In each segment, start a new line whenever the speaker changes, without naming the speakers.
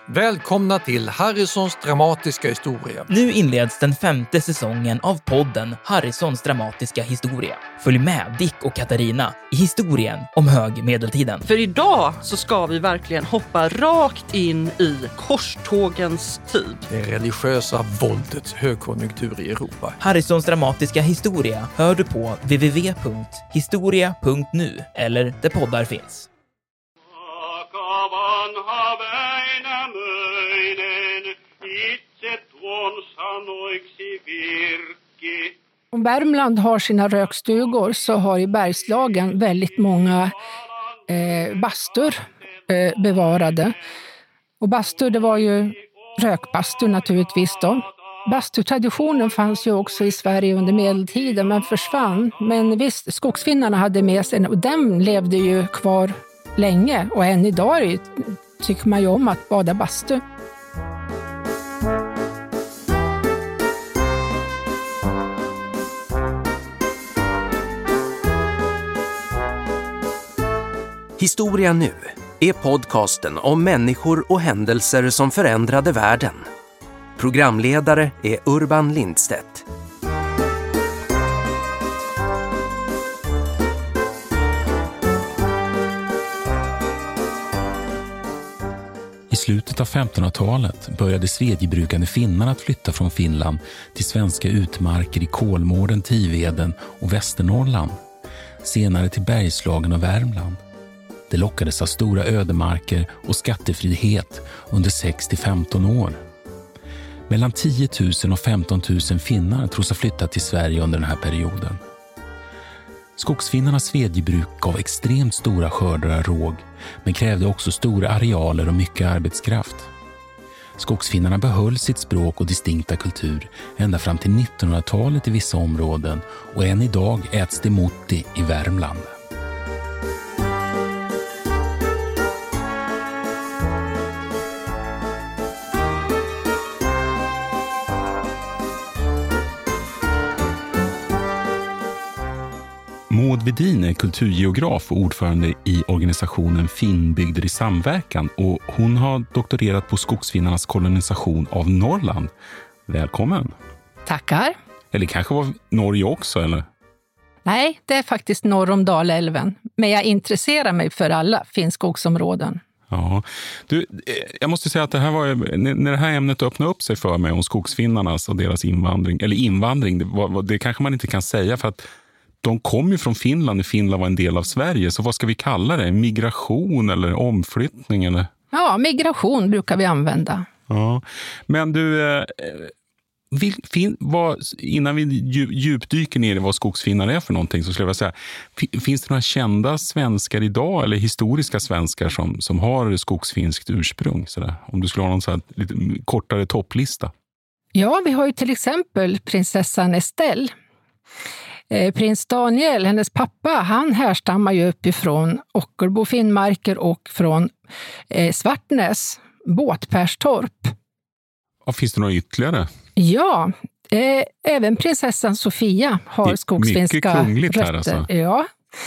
Välkomna till Harrisons dramatiska historia.
Nu inleds den 5:e säsongen av podden Harrisons dramatiska historia. Följ med Dick och Katarina i historien om högmedeltiden.
För idag så ska vi verkligen hoppa rakt in i korstågens tid.
Det religiösa våldets högkonjunktur i Europa.
Harrisons dramatiska historia hör du på www.historia.nu eller där poddar finns.
Om Värmland har sina rökstugor så har i Bergslagen väldigt många bastur bevarade. Och bastur, det var ju rökbastur naturligtvis då. Bastutraditionen fanns ju också i Sverige under medeltiden men försvann. Men visst, skogsfinnarna hade med sig och den levde ju kvar länge. Och än idag tycker man ju om att bada bastu.
Historia nu är podcasten om människor och händelser som förändrade världen. Programledare är Urban Lindstedt.
I slutet av 1500-talet började svedjebrukande finnar att flytta från Finland till svenska utmarker i Kolmården, Tiveden och Västernorrland. Senare till Bergslagen och Värmland. Det lockades av stora ödemarker och skattefrihet under 6-15 år. Mellan 10 000 och 15 000 finnar tros ha flyttat till Sverige under den här perioden. Skogsfinnarnas svedjebruk gav extremt stora skördar av råg, men krävde också stora arealer och mycket arbetskraft. Skogsfinnarna behöll sitt språk och distinkta kultur ända fram till 1900-talet i vissa områden och än idag äts det motti i Värmland. Maud Wedin är kulturgeograf och ordförande i organisationen Finnbygder i samverkan och hon har doktorerat på skogsfinnarnas kolonisation av Norrland. Välkommen!
Tackar!
Eller kanske var Norge också, eller?
Nej, det är faktiskt norr om Dalälven. Men jag intresserar mig för alla finnskogsområden.
Ja, du, jag måste säga att det här var, när det här ämnet öppnade upp sig för mig om skogsfinnarnas och deras invandring, det kanske man inte kan säga för att de kom ju från Finland när Finland var en del av Sverige. Så vad ska vi kalla det? Migration eller omflyttning? Eller?
Ja, migration brukar vi använda.
Ja. Men du, innan vi djupdyker ner i vad skogsfinnar är för någonting så skulle jag säga, finns det några kända svenskar idag eller historiska svenskar som har skogsfinskt ursprung? Sådär? Om du skulle ha någon så här lite kortare topplista.
Ja, vi har ju till exempel prinsessan Estelle. Prins Daniel, hennes pappa, han härstammar ju uppifrån Ockelbo Finnmarker och från Svartnäs, Båtpärstorp.
Ja, finns det några ytterligare?
Ja, även prinsessan Sofia har skogsfinska
mycket kungligt
rötter.
Här alltså.
Ja.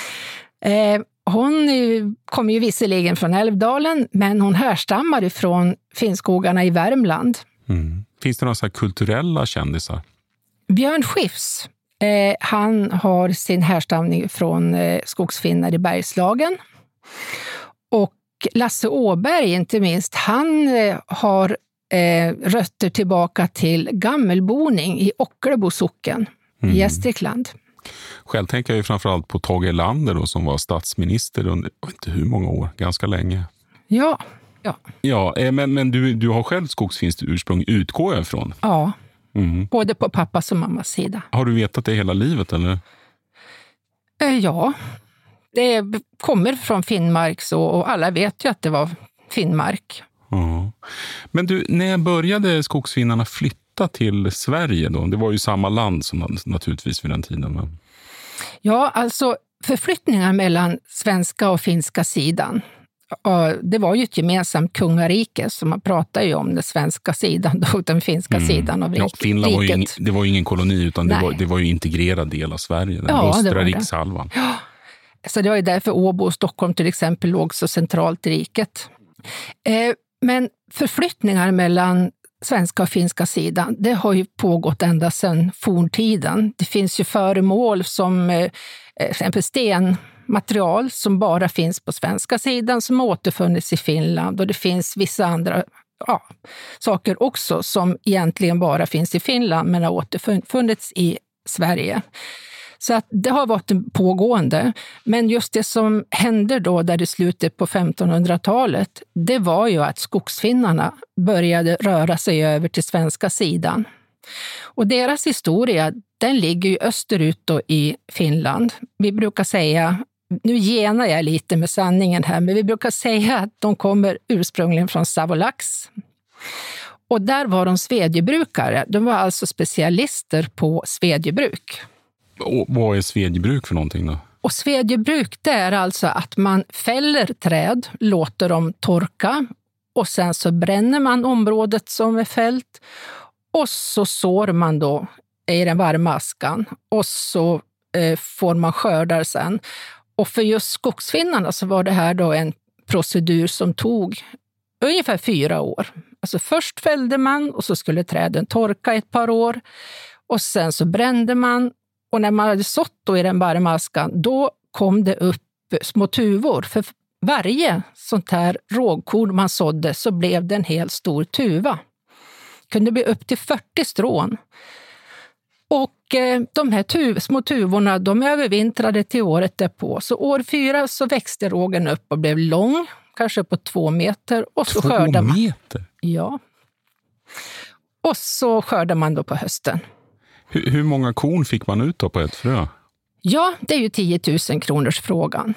Hon kommer ju visserligen från Älvdalen, men hon härstammar ifrån finnskogarna i Värmland.
Mm. Finns det några så här kulturella kändisar?
Björn Skifs. Han har sin härstamning från skogsfinnar i Bergslagen. Och Lasse Åberg inte minst, han har rötter tillbaka till Gammelboning i Ockelbo socken i Gästrikland.
Själv tänker jag ju framförallt på Tage Erlander då, som var statsminister under inte hur många år, ganska länge.
Ja.
Ja, men du har själv skogsfinskt ursprung, utgår jag ifrån?
Ja. Både på pappas och mammas sida.
Har du vetat det hela livet eller?
Ja, det kommer från Finnmark och alla vet ju att det var Finnmark.
Ja. Men du, när började skogsfinnarna flytta till Sverige då? Det var ju samma land som naturligtvis vid den tiden. Men...
Ja, alltså förflyttningar mellan svenska och finska sidan. Det var ju ett gemensamt kungarike som man pratar ju om den svenska sidan och den finska sidan av riket.
Ja, Finland var ju ingen koloni utan det var ju integrerad del av Sverige, den östra rikshalvan.
Ja, så det var ju därför Åbo och Stockholm till exempel låg så centralt i riket. Men förflyttningar mellan svenska och finska sidan, det har ju pågått ända sedan forntiden. Det finns ju föremål som exempel stenmaterial som bara finns på svenska sidan som återfunnits i Finland, och det finns vissa andra saker också som egentligen bara finns i Finland men har återfunnits i Sverige. Så att det har varit en pågående. Men just det som hände då där i slutet på 1500-talet, det var ju att skogsfinnarna började röra sig över till svenska sidan. Och deras historia, den ligger ju österut då i Finland. Vi brukar säga, nu genar jag lite med sanningen här, men vi brukar säga att de kommer ursprungligen från Savolax. Och där var de svedjebrukare. De var alltså specialister på svedjebruk.
Och vad är svedjebruk för någonting då?
Och svedjebruk, det är alltså att man fäller träd, låter dem torka och sen så bränner man området som är fällt och så sår man då i den varma askan och så får man skördar sen. Och för just skogsfinnarna så var det här då en procedur som tog ungefär 4 år. Alltså först fällde man och så skulle träden torka ett par år och sen så brände man. Och när man hade sått då i den varma askan, då kom det upp små tuvor. För varje sånt här rågkorn man sådde så blev det en helt stor tuva. Det kunde bli upp till 40 strån. Och de här små tuvorna, de övervintrade till året därpå. Så år 4 så växte rågen upp och blev lång, kanske på 2 meter. Och så
2 meter?
Ja. Och så skördar man då på hösten.
Hur många korn fick man ut då på ett frö?
Ja, det är ju 10 000 kronors frågan.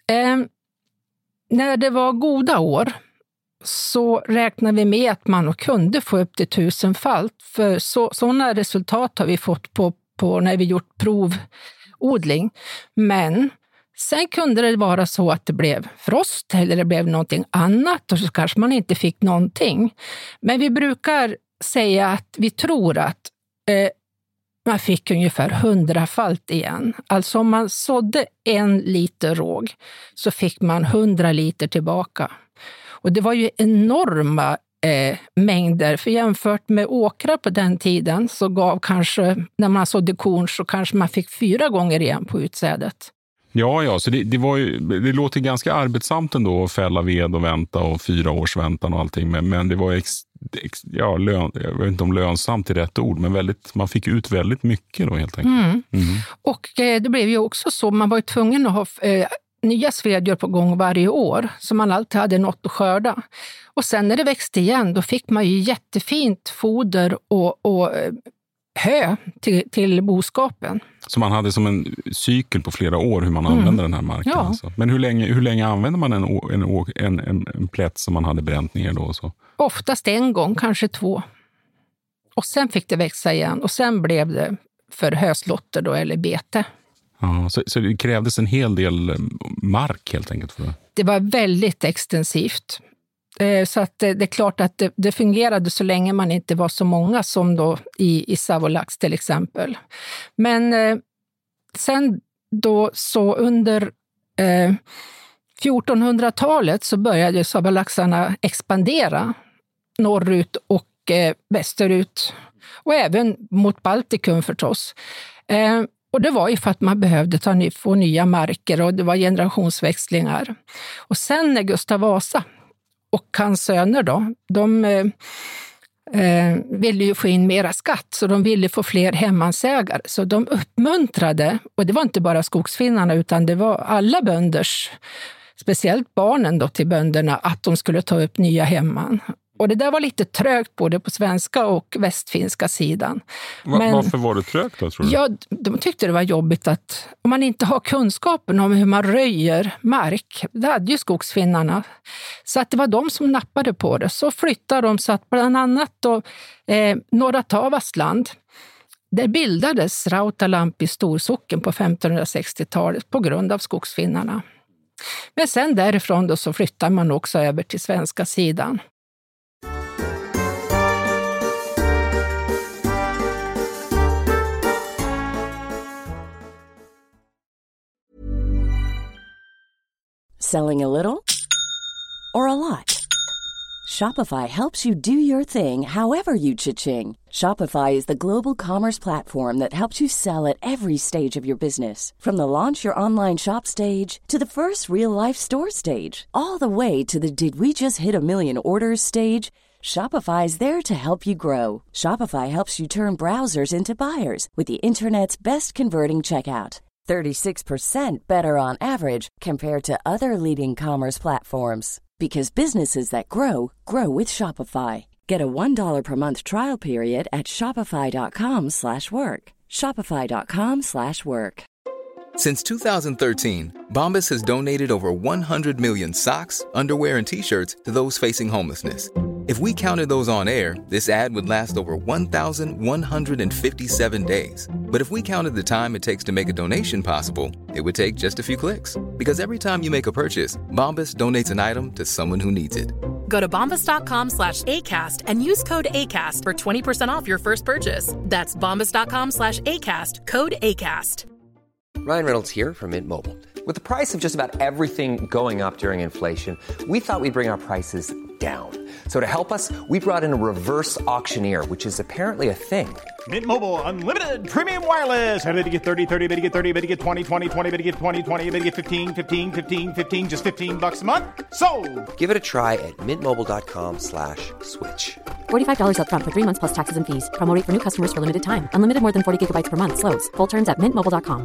När det var goda år så räknar vi med att man kunde få upp till 1000-falt. För sådana resultat har vi fått på när vi gjort provodling. Men sen kunde det vara så att det blev frost eller det blev någonting annat och så kanske man inte fick någonting. Men vi brukar säga att vi tror att man fick ungefär 100-falt igen. Alltså om man sådde 1 liter råg så fick man 100 liter tillbaka. Och det var ju enorma mängder. För jämfört med åkrar på den tiden så gav kanske, när man sådde korn så kanske man fick 4 gånger igen på utsädet.
Ja, så det det låter ganska arbetsamt ändå att fälla ved och vänta och 4 års väntan och allting. Men det var jag vet inte om lönsamt är rätt ord, men man fick ut väldigt mycket då helt enkelt.
Och det blev ju också så, man var ju tvungen att ha nya svedjor på gång varje år, så man alltid hade något att skörda. Och sen när det växte igen, då fick man ju jättefint foder och hö till boskapen.
Så man hade som en cykel på flera år hur man använde den här marken.
Ja.
Alltså. Men hur länge använde man en plätt som man hade bränt ner då? Så?
Oftast 1 gång, kanske 2. Och sen fick det växa igen och sen blev det för höslotter då, eller bete.
Ja, så det krävdes en hel del mark helt enkelt för det?
Det var väldigt extensivt. Så att det är klart att det fungerade så länge man inte var så många som då i Savolax till exempel. Men sen då så under 1400-talet så började Savolaxarna expandera norrut och västerut och även mot Baltikum förstås. Och det var ju för att man behövde få nya marker och det var generationsväxlingar. Och sen när Gustav Vasa och hans söner då, de ville ju få in mera skatt, så de ville få fler hemmansägare. Så de uppmuntrade, och det var inte bara skogsfinnarna utan det var alla bönders, speciellt barnen då till bönderna, att de skulle ta upp nya hemman. Och det där var lite trögt både på svenska och västfinska sidan.
Varför var det trögt då, tror du?
Ja, de tyckte det var jobbigt att om man inte har kunskapen om hur man röjer mark, det hade ju skogsfinnarna. Så att det var de som nappade på det. Så flyttade de, så att bland annat då, norra Tavastland, där bildades Rautalampi storsocken på 1560-talet på grund av skogsfinnarna. Men sen därifrån då så flyttar man också över till svenska sidan.
Selling a little or a lot? Shopify helps you do your thing however you cha-ching. Shopify is the global commerce platform that helps you sell at every stage of your business. From the launch your online shop stage to the first real-life store stage, all the way to the did we just hit a million orders stage. Shopify is there to help you grow. Shopify helps you turn browsers into buyers with the internet's best converting checkout. 36% better on average compared to other leading commerce platforms. Because businesses that grow, grow with Shopify. Get a $1 per month trial period at shopify.com/work. Shopify.com/work.
Since 2013, Bombas has donated over 100 million socks, underwear, and T-shirts to those facing homelessness. If we counted those on air, this ad would last over 1,157 days. But if we counted the time it takes to make a donation possible, it would take just a few clicks. Because every time you make a purchase, Bombas donates an item to someone who needs it.
Go to bombas.com/ACAST and use code ACAST for 20% off your first purchase. That's bombas.com/ACAST, code ACAST.
Ryan Reynolds here from Mint Mobile. With the price of just about everything going up during inflation, we thought we'd bring our prices down. So to help us, we brought in a reverse auctioneer, which is apparently a thing.
Mint Mobile Unlimited Premium Wireless. How to get 30, 30, bit to get 30, bit to get 20, 20, 20, bit to get 20, 20, bit to get 15, 15, 15, 15, just $15 a month? Sold!
Give it a try at mintmobile.com/switch.
$45 up front for 3 months plus taxes and fees. Promo rate for new customers for limited time. Unlimited more than 40 gigabytes per month. Slows full terms at mintmobile.com.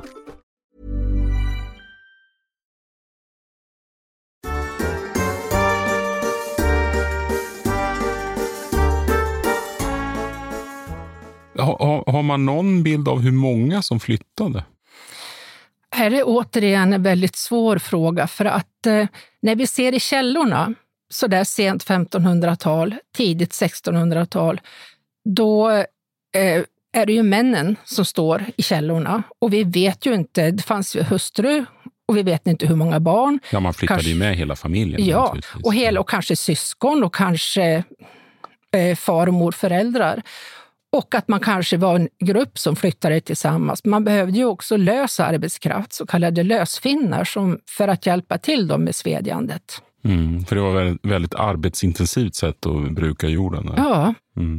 Har man någon bild av hur många som flyttade?
Här är återigen en väldigt svår fråga, för att när vi ser i källorna så där sent 1500-tal, tidigt 1600-tal, då är det ju männen som står i källorna. Och vi vet ju inte, det fanns ju hustru och vi vet inte hur många barn.
Ja, man flyttade ju med hela familjen.
Ja, och kanske syskon och kanske far och morföräldrar. Och att man kanske var en grupp som flyttade tillsammans. Man behövde ju också lös arbetskraft, så kallade lösfinnar, för att hjälpa till dem med svedjandet.
För det var ett väldigt arbetsintensivt sätt att bruka jorden.
Ja.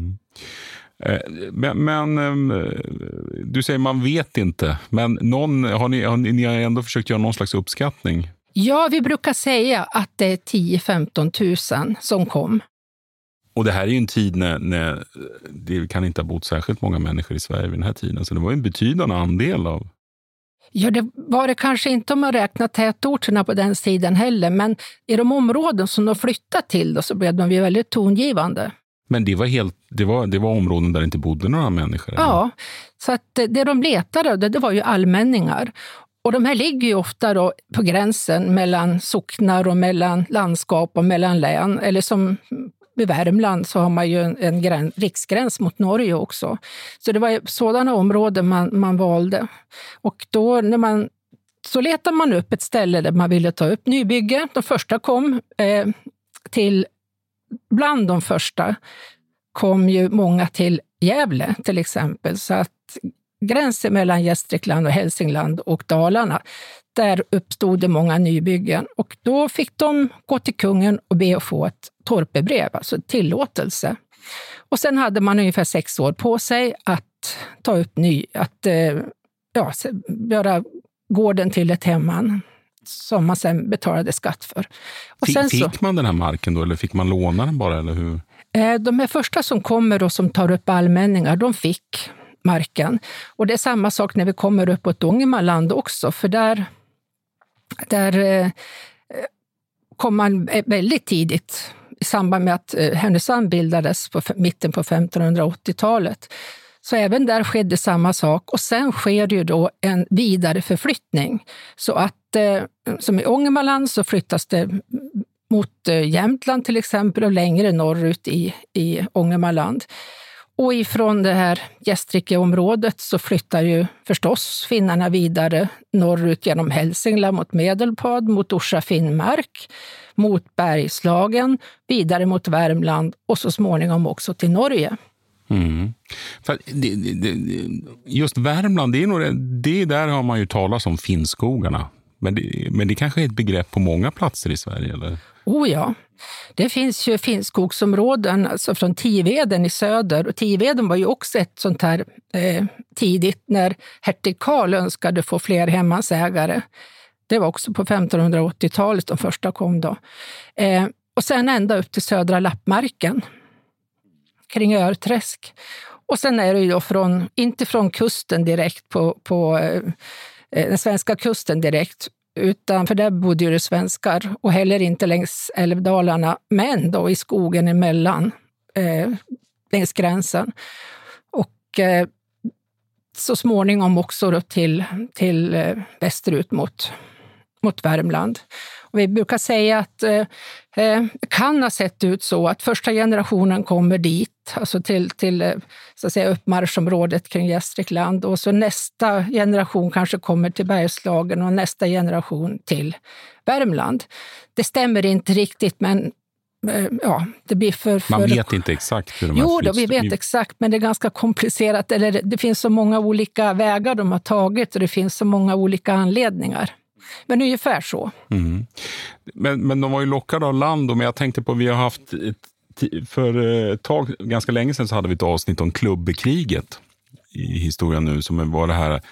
Men du säger man vet inte. Men ni har ändå försökt göra någon slags uppskattning?
Ja, vi brukar säga att det är 10-15 000 som kom.
Och det här är ju en tid när det kan inte ha bott särskilt många människor i Sverige vid den här tiden. Så det var en betydande andel av...
Ja, det var det kanske inte om man räknar tätorterna på den tiden heller. Men i de områden som de flyttade till då, så blev de ju väldigt tongivande.
Men det var områden där det inte bodde några människor? Eller?
Ja, så att det de letade det var ju allmänningar. Och de här ligger ju ofta då på gränsen mellan socknar och mellan landskap och mellan län. Eller som... I Värmland så har man ju en riksgräns mot Norge också. Så det var sådana områden man valde. Och då så letar man upp ett ställe där man ville ta upp nybygge. De första kom bland de första kom ju många till Gävle till exempel. Så att gränsen mellan Gästrikland och Hälsingland och Dalarna, där uppstod det många nybyggen. Och då fick de gå till kungen och be att få ett torpebrev, alltså tillåtelse. Och sen hade man ungefär 6 år på sig att ta upp göra gården till ett hemman som man sen betalade skatt för. Och
fick man den här marken då, eller fick man låna den bara, eller hur?
De här första som kommer och som tar upp allmänningar, de fick marken. Och det är samma sak när vi kommer upp på ett Ångermanland också, för där kom man väldigt tidigt i samband med att Härnösand bildades på mitten på 1580-talet. Så även där skedde samma sak, och sen sker ju då en vidare förflyttning. Så att som i Ångermanland så flyttas det mot Jämtland till exempel och längre norrut i Ångermanland. Och ifrån det här Gästrikeområdet så flyttar ju förstås finnarna vidare norrut genom Hälsingland mot Medelpad, mot Orsa Finnmark, mot Bergslagen, vidare mot Värmland och så småningom också till Norge.
För just Värmland, det där har man ju talat om finnskogarna. Men det kanske är ett begrepp på många platser i Sverige, eller?
Oh ja, det finns ju finnskogsområden alltså från Tiveden i söder. Och Tiveden var ju också ett sånt här tidigt när hertig Karl önskade få fler hemmansägare. Det var också på 1580-talet de första kom då. Och sen ända upp till södra Lappmarken kring Örträsk. Och sen är det ju då inte från kusten direkt på den svenska kusten direkt, utan för där bodde ju det svenskar och heller inte längs älvdalarna, men då i skogen emellan längs gränsen. Och så småningom också då till västerut mot Värmland. Och vi brukar säga att det kan ha sett ut så att första generationen kommer dit, alltså till så att säga, uppmarschområdet kring Gästrikland, och så nästa generation kanske kommer till Bergslagen och nästa generation till Värmland. Det stämmer inte riktigt, men ja, det blir för...
Man vet inte exakt hur de
har flyttat. Jo, vi vet exakt, men det är ganska komplicerat. Eller det finns så många olika vägar de har tagit och det finns så många olika anledningar. Men ungefär så.
Mm. Men de var ju lockade av land, och jag tänkte på, vi har haft för ett tag, ganska länge sedan, så hade vi ett avsnitt om klubbekriget i historien nu, som var det här,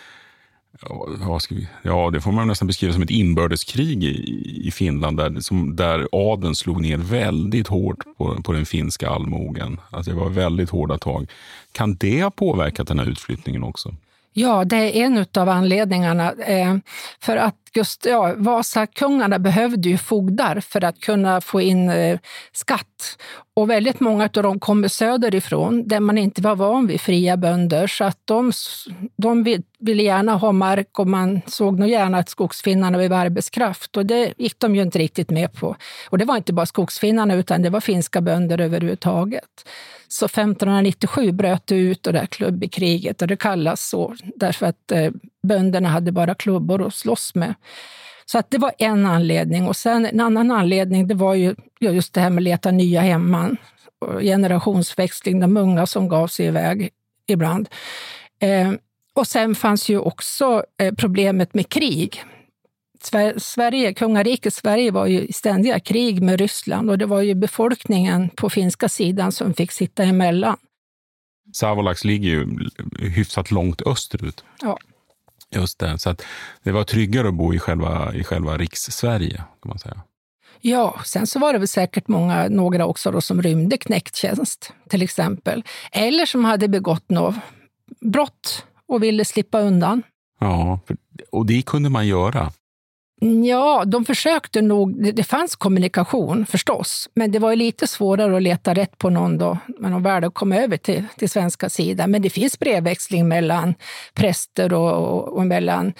det får man nästan beskriva som ett inbördeskrig i Finland där adeln slog ner väldigt hårt på den finska allmogen. Alltså det var väldigt hårda tag. Kan det ha påverkat den här utflyttningen också?
Ja, det är en av anledningarna. För att just Vasakungarna behövde ju fogdar för att kunna få in skatt. Och väldigt många av dem kommer söderifrån där man inte var van vid fria bönder. Så att de ville gärna ha mark, och man såg nog gärna att skogsfinnarna var arbetskraft. Och det gick de ju inte riktigt med på. Och det var inte bara skogsfinnarna, utan det var finska bönder överhuvudtaget. Så 1597 bröt det ut det där klubbekriget, och det kallas så därför att bönderna hade bara klubbor att slåss med. Så att det var en anledning. Och sen en annan anledning, det var ju just det här med att leta nya hemman. Generationsväxling, de unga som gav sig iväg ibland. Och sen fanns ju också problemet med krig. Kungariket Sverige var ju i ständiga krig med Ryssland, och det var ju befolkningen på finska sidan som fick sitta emellan.
Savolax ligger ju hyfsat långt österut.
Ja.
Just det, så att det var tryggare att bo i själva Riks-Sverige, kan man säga.
Ja, sen så var det väl säkert några också då som rymde knäcktjänst till exempel. Eller som hade begått något brott och ville slippa undan.
Ja, och det kunde man göra.
Ja, de försökte nog, det fanns kommunikation förstås, men det var ju lite svårare att leta rätt på någon då, när de väl kom över till svenska sidan. Men det finns brevväxling mellan präster och mellan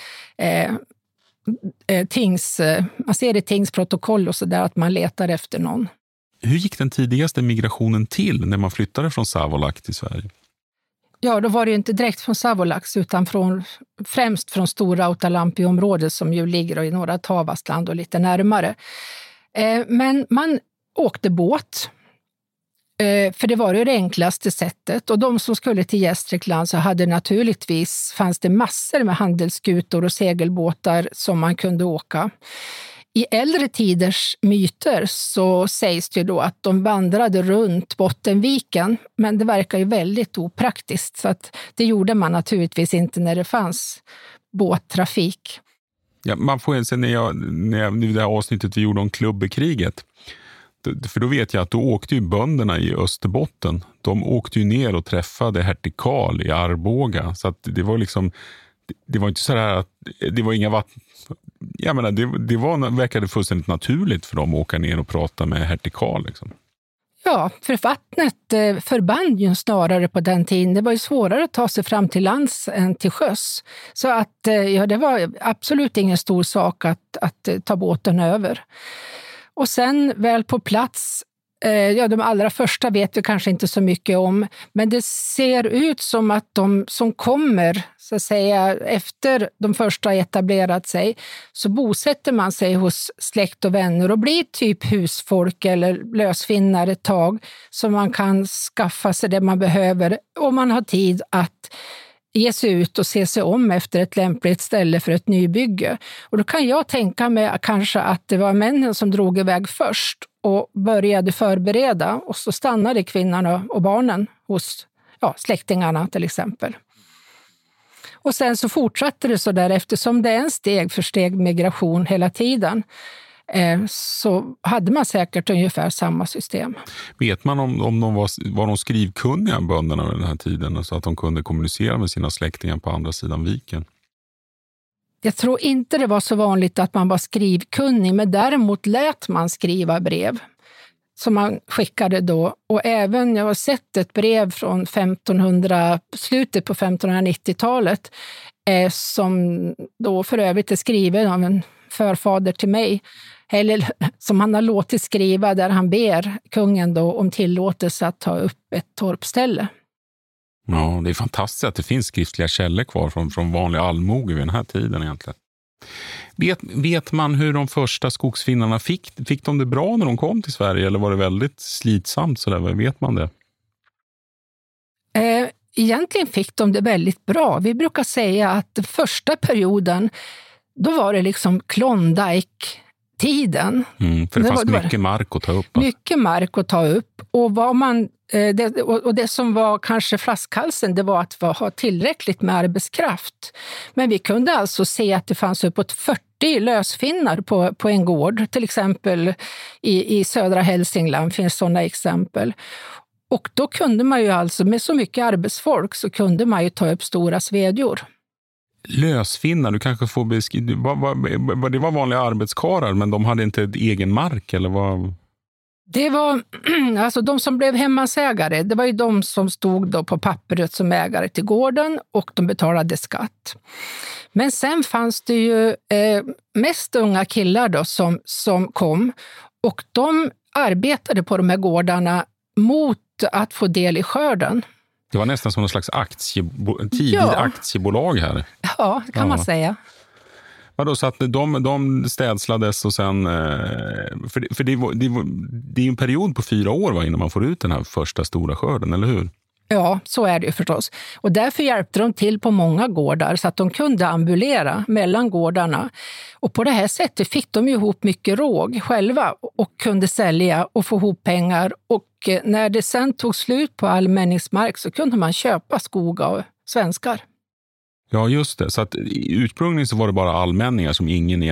man ser i tingsprotokoll och så där att man letar efter någon.
Hur gick den tidigaste migrationen till när man flyttade från Savolax till Sverige?
Ja, då var det ju inte direkt från Savolax, utan främst från Stor-Rautalampi-området som ju ligger i norra Tavastland och lite närmare. Men man åkte båt, för det var ju det enklaste sättet. Och de som skulle till Gästrikland så fanns det massor med handelsskutor och segelbåtar som man kunde åka. I äldre tiders myter så sägs det då att de vandrade runt Bottenviken, men det verkar ju väldigt opraktiskt, så att det gjorde man naturligtvis inte när det fanns båttrafik.
Ja, man får se när det här avsnittet vi gjorde om klubbekriget, för då vet jag att då åkte ju bönderna i Österbotten, de åkte ju ner och träffade hertig Karl i Arboga, så att det var liksom, det var inte så här att det var inga vatten. Jag menar, det verkade fullständigt naturligt för dem att åka ner och prata med hertig Karl. Liksom.
Ja, för vattnet förband ju snarare på den tiden. Det var ju svårare att ta sig fram till lands än till sjöss. Så att det var absolut ingen stor sak att ta båten över. Och sen väl på plats, de allra första vet vi kanske inte så mycket om, men det ser ut som att de som kommer, så att säga, efter de första etablerat sig, så bosätter man sig hos släkt och vänner och blir typ husfolk eller lösfinnar ett tag, så man kan skaffa sig det man behöver om man har tid att ge sig ut och se sig om efter ett lämpligt ställe för ett nybygge. Och då kan jag tänka mig kanske att det var männen som drog iväg först och började förbereda, och så stannade kvinnorna och barnen hos släktingarna till exempel. Och sen så fortsatte det så där, eftersom det är en steg för steg migration hela tiden, så hade man säkert ungefär samma system.
Vet man om de var de skrivkunniga bönderna under den här tiden, så att de kunde kommunicera med sina släktingar på andra sidan viken?
Jag tror inte det var så vanligt att man var skrivkunnig, men däremot lät man skriva brev som man skickade då. Och även, jag har sett ett brev från slutet på 1590-talet som då för övrigt är skriven av en förfader till mig, eller som han har låtit skriva, där han ber kungen då om tillåtelse att ta upp ett torpställe.
Ja, det är fantastiskt att det finns skriftliga källor kvar från vanliga allmoge vid den här tiden egentligen. Vet man hur de första skogsfinnarna fick de det bra när de kom till Sverige, eller var det väldigt slitsamt så där? Vet man det?
Egentligen fick de det väldigt bra. Vi brukar säga att den första perioden, då var det liksom Klondike-tiden.
För det fanns mycket mark att ta upp.
Mycket mark att ta upp. Och det som var kanske flaskhalsen, det var att ha tillräckligt med arbetskraft. Men vi kunde alltså se att det fanns uppåt 40 lösfinnar på en gård. Till exempel i södra Hälsingland finns sådana exempel. Och då kunde man ju alltså, med så mycket arbetsfolk, så kunde man ju ta upp stora svedjor.
Lösfinnar, du kanske får beskriva, det var vanliga arbetskarar, men de hade inte egen mark, eller vad?
Det var, alltså de som blev hemmansägare, det var ju de som stod då på pappret som ägare till gården, och de betalade skatt. Men sen fanns det ju mest unga killar då som kom, och de arbetade på de här gårdarna mot att få del i skörden.
Det var nästan som någon slags aktiebolag här.
Ja, det kan man säga.
Vadå, så att de städslades och sen... För det är ju en period på 4 år innan man får ut den här första stora skörden, eller hur?
Ja, så är det ju förstås. Och därför hjälpte de till på många gårdar så att de kunde ambulera mellan gårdarna. Och på det här sättet fick de ihop mycket råg själva och kunde sälja och få ihop pengar. Och när det sen tog slut på allmänningsmark så kunde man köpa skog av svenskar.
Ja, just det. Så att ursprungligen så var det bara allmänningar som ingen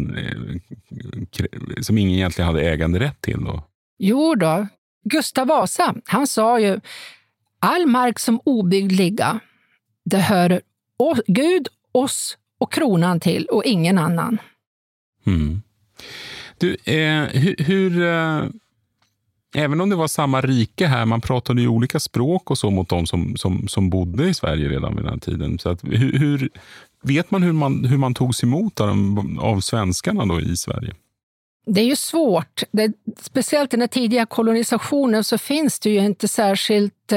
egentligen hade äganderätt till då? Jo då. Gustav Vasa, han sa ju: all mark som obyggd ligga, det hör Gud, oss och kronan till och ingen annan. Du, även om det var samma rike här, man pratade ju olika språk och så mot de som bodde i Sverige redan vid den här tiden. Så att, vet man hur man togs emot av svenskarna då i Sverige? Det är ju svårt. Speciellt i den tidiga kolonisationen så finns det ju inte särskilt...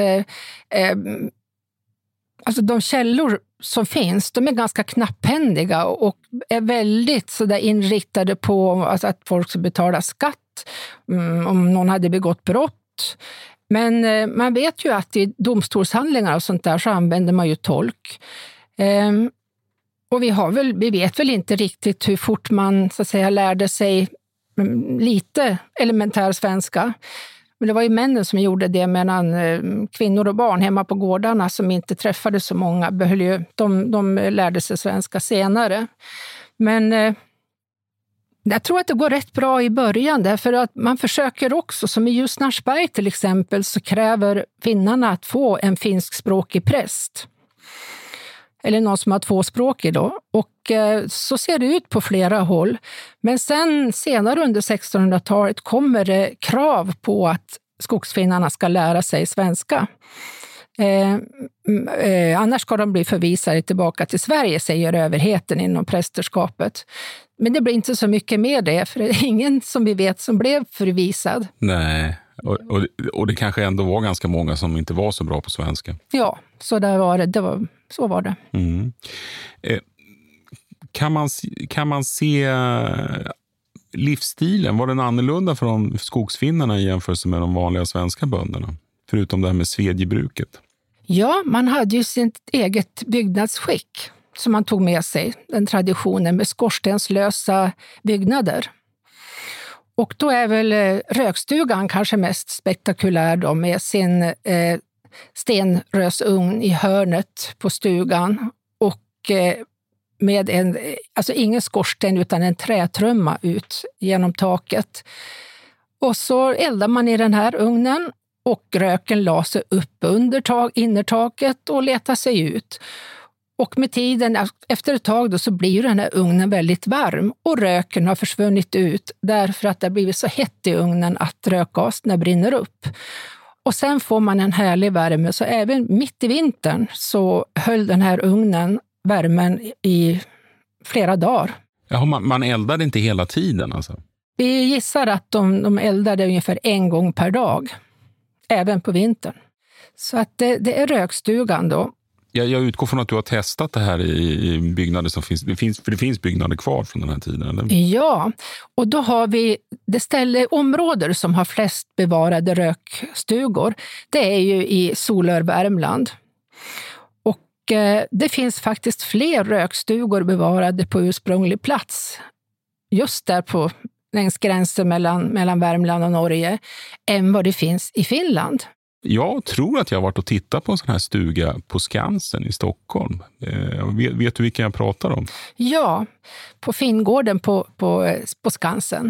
alltså de källor som finns, de är ganska knapphändiga och är väldigt så där inriktade på att folk ska betala skatt om någon hade begått brott. Men man vet ju att i domstolshandlingar och sånt där så använder man ju tolk. Och vi vet väl inte riktigt hur fort man så att säga lärde sig lite elementär svenska. Men det var ju männen som gjorde det, medan kvinnor och barn hemma på gårdarna som inte träffade så många de lärde sig svenska senare. Men jag tror att det går rätt bra i början, därför att man försöker också, som i Ljusnarsberg till exempel, så kräver finnarna att få en finskspråkig präst. Eller någon som har tvåspråkig då. Och så ser det ut på flera håll. Men sen senare under 1600-talet kommer det krav på att skogsfinnarna ska lära sig svenska. Annars ska de bli förvisade tillbaka till Sverige, säger överheten inom prästerskapet. Men det blir inte så mycket med det, för det är ingen som vi vet som blev förvisad. Nej, och det kanske ändå var ganska många som inte var så bra på svenska. Ja, så där var det. Så var det. Mm. Kan man se livsstilen, var den annorlunda från skogsfinnarna i jämförelse med de vanliga svenska bönderna? Förutom det här med svedjebruket.
Ja, man hade ju sitt eget byggnadsskick som man tog med sig, den traditionen med skorstenslösa byggnader. Och då är väl rökstugan kanske mest spektakulär då, med sin stenrösugn i hörnet på stugan och med alltså ingen skorsten utan en trätrumma ut genom taket. Och så eldar man i den här ugnen och röken la sig upp under innertaket och letar sig ut. Och med tiden, efter ett tag då, så blir den här ugnen väldigt varm och röken har försvunnit ut därför att det har blivit så hett i ugnen att rökgaserna brinner upp. Och sen får man en härlig värme, så även mitt i vintern så höll den här ugnen värmen i flera dagar.
Ja, man eldade inte hela tiden alltså?
Vi gissar att de eldade ungefär 1 gång per dag, även på vintern. Så att det är rökstugan då.
Jag utgår från att du har testat det här i byggnader som finns. För det finns byggnader kvar från den här tiden, eller? Ja, och då har vi områder som har flest bevarade rökstugor. Det är ju i Solör, Värmland. Och det finns faktiskt fler rökstugor bevarade på ursprunglig plats. Just där längs gränsen mellan Värmland och Norge än vad det finns i Finland. Jag tror att jag har varit och tittat på en sån här stuga på Skansen i Stockholm. Vet du vilka jag pratar om? Ja, på Finngården på Skansen.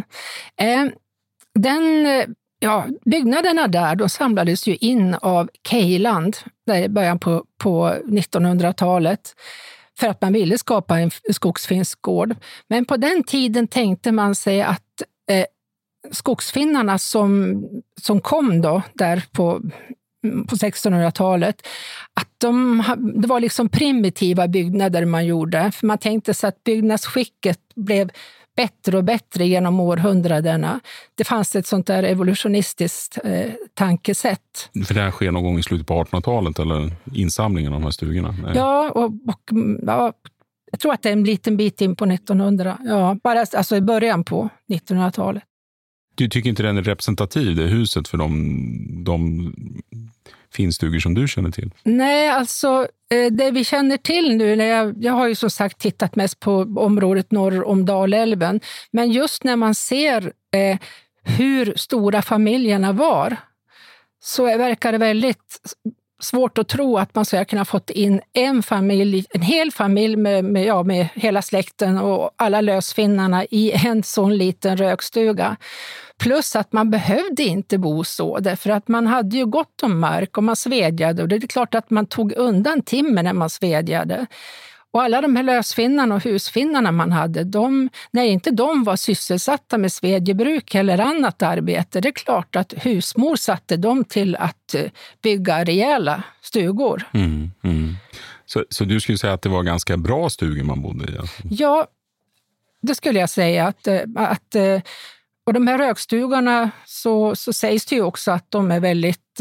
Byggnaderna där då samlades ju in av Kejland i början på 1900-talet för att man ville skapa en skogsfinsk gård. Men på den tiden tänkte man sig att skogsfinnarna som kom då där på 1600-talet, att det var liksom primitiva byggnader man gjorde. För man tänkte sig att byggnadsskicket blev bättre och bättre genom århundradena. Det fanns ett sånt där evolutionistiskt tankesätt. För det här sker någon gång i slutet på 1800-talet eller insamlingen av de här stugorna? Nej. Ja, och jag tror att det är en liten bit in på 1900. Ja, bara alltså i början på 1900-talet. Du tycker inte den är representativ, det huset, för de finstugor som du känner till? Nej, alltså det vi känner till nu, jag har ju som sagt tittat mest på området norr om Dalälven, men just när man ser hur stora familjerna var, så verkar det väldigt svårt att tro att man ska kunna fått in en hel familj med hela släkten och alla lösfinnarna i en sån liten rökstuga. Plus att man behövde inte bo så, därför att man hade ju gott om mark och man svedjade, och det är klart att man tog undan timmer när man svedjade. Och alla de här lösfinnarna och husfinnarna man hade, när inte de var sysselsatta med svedjebruk eller annat arbete, det är klart att husmor satte dem till att bygga rejäla stugor. Så du skulle säga att det var ganska bra stugor man bodde i? Alltså? Ja, det skulle jag säga. Och de här rökstugorna så sägs det ju också att de är väldigt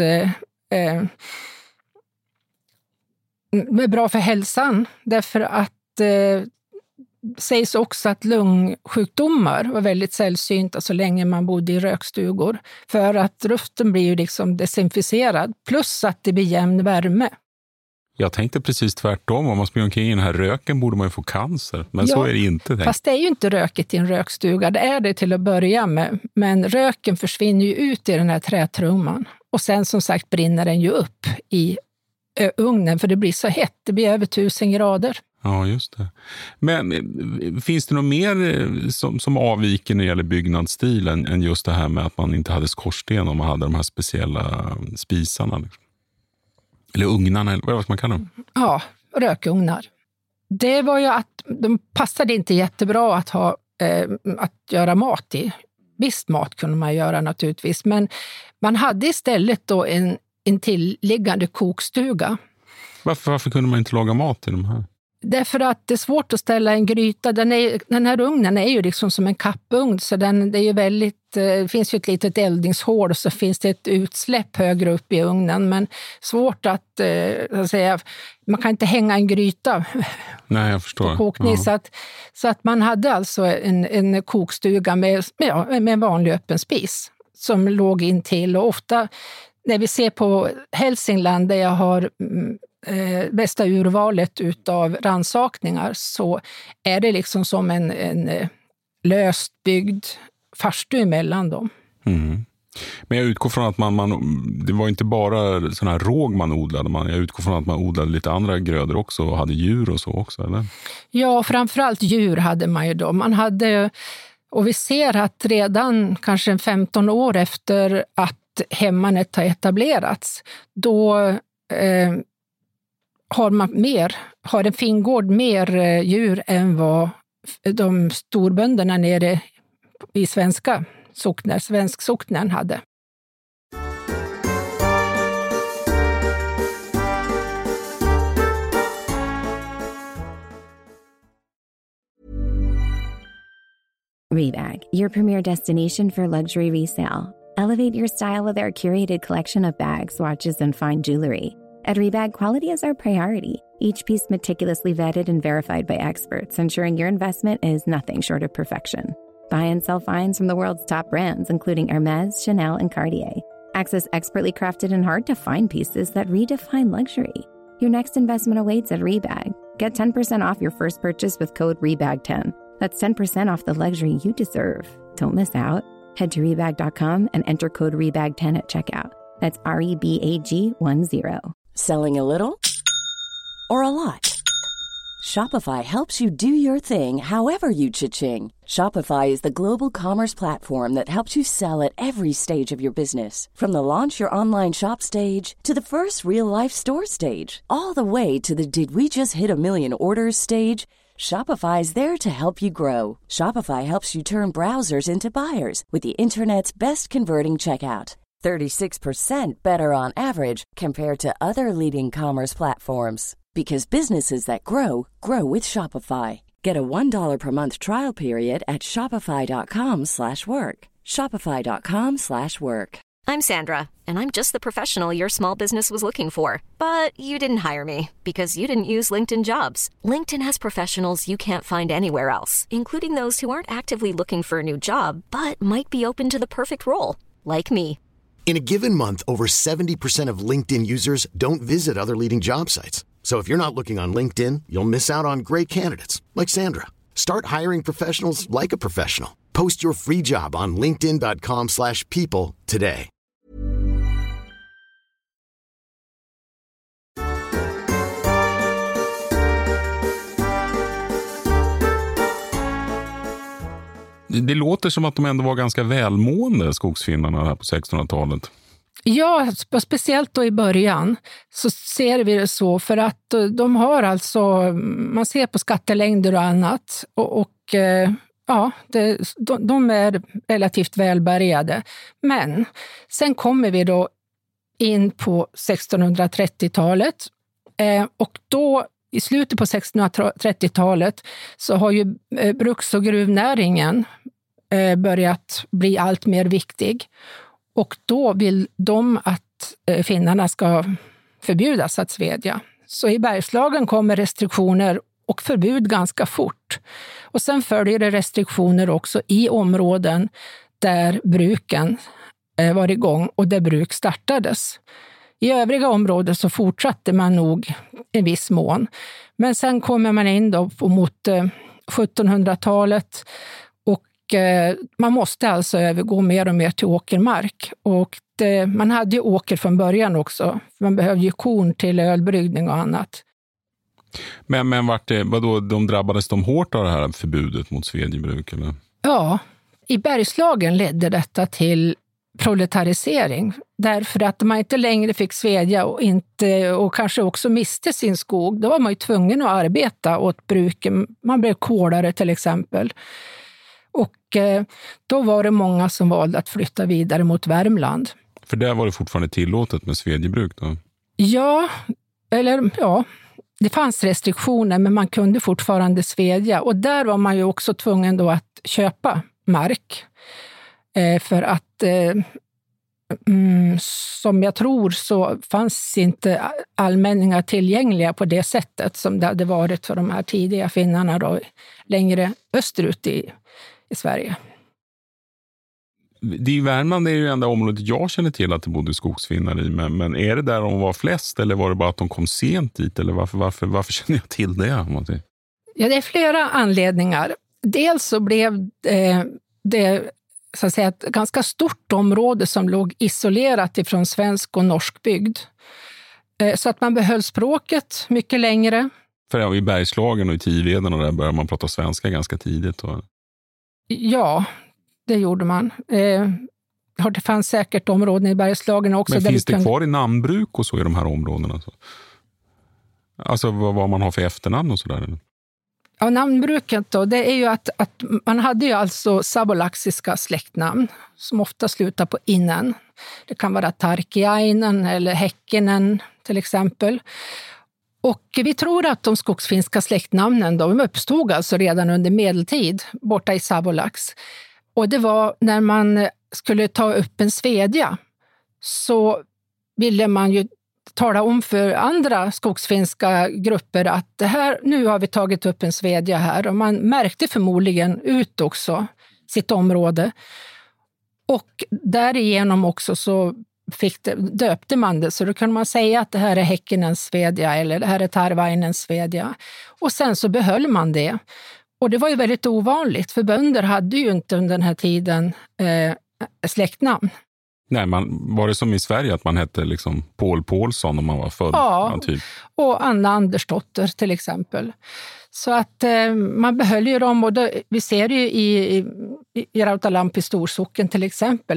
är bra för hälsan, därför att sägs också att lungsjukdomar var väldigt sällsynta så länge man bodde i rökstugor, för att luften blir ju liksom desinficerad, plus att det blir jämn värme. Jag tänkte precis tvärtom, om man springer omkring i den här röken borde man ju få cancer, men så är det inte. Fast det är ju inte röket i en rökstuga, det är det till att börja med, men röken försvinner ju ut i den här trätrumman och sen som sagt brinner den ju upp i ugnen, för det blir så hett, det blir över 1000 grader. Ja, just det. Men finns det något mer som avviker när det gäller byggnadsstilen än just det här med att man inte hade skorsten och man hade de här speciella spisarna? Eller ugnarna, eller vad ska man kalla dem? Ja, rökugnar. Det var ju att de passade inte jättebra att göra mat i. Visst mat kunde man göra naturligtvis, men man hade istället då en tillliggande kokstuga. Varför kunde man inte laga mat i de här? Därför att det är svårt att ställa en gryta. Den här ugnen är ju liksom som en kappugn, så det är ju det finns ju ett litet eldningshål och så finns det ett utsläpp högre upp i ugnen, men svårt att säga, man kan inte hänga en gryta. Nej, jag förstår. På kokning, så att man hade alltså en kokstuga med en vanlig öppen spis som låg in till, och ofta
när vi ser på Hälsingland där jag har bästa urvalet utav rannsakningar, så är det liksom som en löst byggd farstu emellan dem.
Mm. Men jag utgår från att det var inte bara sån här råg man odlade. Jag utgår från att man odlade lite andra grödor också och hade djur och så också, eller? Ja,
framförallt djur hade man ju då. Man hade, och vi ser att redan kanske 15 år efter att hemmanet har etablerats, då har en fingård mer djur än vad de storbönderna nere i svensk socknen hade.
Rebag, your premier destination for luxury resale. Elevate your style with our curated collection of bags, watches, and fine jewelry. At Rebag, quality is our priority. Each piece meticulously vetted and verified by experts, ensuring your investment is nothing short of perfection. Buy and sell finds from the world's top brands, including Hermes, Chanel, and Cartier. Access expertly crafted and hard-to-find pieces that redefine luxury. Your next investment awaits at Rebag. Get 10% off your first purchase with code REBAG10. That's 10% off the luxury you deserve. Don't miss out. Head to Rebag.com and enter code REBAG10 at checkout. That's REBAG10.
Selling a little or a lot? Shopify helps you do your thing however you cha-ching. Shopify is the global commerce platform that helps you sell at every stage of your business. From the launch your online shop stage to the first real-life store stage, all the way to the did we just hit a million orders stage. Shopify is there to help you grow. Shopify helps you turn browsers into buyers with the internet's best converting checkout. 36% better on average compared to other leading commerce platforms. Because businesses that grow, grow with Shopify. Get a $1 per month trial period at shopify.com/work. Shopify.com/work.
I'm Sandra, and I'm just the professional your small business was looking for. But you didn't hire me because you didn't use LinkedIn Jobs. LinkedIn has professionals you can't find anywhere else, including those who aren't actively looking for a new job, but might be open to the perfect role, like me.
In a given month, over 70% of LinkedIn users don't visit other leading job sites. So if you're not looking on LinkedIn, you'll miss out on great candidates like Sandra. Start hiring professionals like a professional. Post your free job on linkedin.com/people today.
Det låter som att de ändå var ganska välmående, skogsfinnarna här på 1600-talet.
Ja, speciellt då i början så ser vi det så, för att de har alltså, man ser på skattelängder och annat och ja, de är relativt välbärgade. Men sen kommer vi då in på 1630-talet och då i slutet på 1630-talet så har ju bruks- och gruvnäringen börjat bli allt mer viktig. Och då vill de att finnarna ska förbjudas att svedja. Så i Bergslagen kommer restriktioner och förbud ganska fort. Och sen följer det restriktioner också i områden där bruken var igång och där bruk startades. I övriga områden så fortsatte man nog i viss mån. Men sen kommer man in då mot 1700-talet och man måste alltså övergå mer och mer till åkermark. Och man hade ju åker från början också. Man behövde ju korn till ölbryggning och annat.
Men vadå, drabbades de hårt av det här förbudet mot svedjebruk? Eller?
Ja, i Bergslagen ledde detta till proletarisering. Därför att man inte längre fick svedja och kanske också miste sin skog. Då var man ju tvungen att arbeta åt bruken. Man blev kolare till exempel. Och då var det många som valde att flytta vidare mot Värmland.
För där var det fortfarande tillåtet med svedjebruk då?
Ja, det fanns restriktioner men man kunde fortfarande svedja. Och där var man ju också tvungen då att köpa mark. För att som jag tror så fanns inte allmänningar tillgängliga på det sättet som det hade varit för de här tidiga finnarna då, längre österut i Sverige.
I Värmland är ju enda området jag känner till att det bodde skogsfinnar i. Men är det där de var flest eller var det bara att de kom sent dit? Eller varför känner jag till det?
Ja, det är flera anledningar. Dels så blev det så att säga, ett ganska stort område som låg isolerat ifrån svensk och norsk bygd. Så att man behöll språket mycket längre.
För i Bergslagen och i Tiveden och där började man prata svenska ganska tidigt.
Ja, det gjorde man. Det fanns säkert områden i Bergslagen också.
Men finns det kvar i namnbruk och så i de här områdena? Alltså vad man har för efternamn och sådär?
Ja, namnbruket då, det är ju att man hade ju alltså sabolaxiska släktnamn som ofta slutar på inen. Det kan vara Tarkiainen eller Häkkinen till exempel. Och vi tror att de skogsfinska släktnamnen de uppstod alltså redan under medeltid borta i Sabolax. Och det var när man skulle ta upp en svedja så ville man ju tala om för andra skogsfinska grupper att det här, nu har vi tagit upp en svedja här. Och man märkte förmodligen ut också sitt område. Och därigenom också så döpte man det. Så då kan man säga att det här är Häckenens svedja eller det här är Tarvainens svedja. Och sen så behöll man det. Och det var ju väldigt ovanligt för bönder hade ju inte under den här tiden släktnamn.
Nej, var det som i Sverige att man hette liksom Paul Paulsson om man var född?
Ja,
typ.
Och Anna Andersdotter till exempel. Så att man behöll ju dem och vi ser ju i Rautalampi storsocken till exempel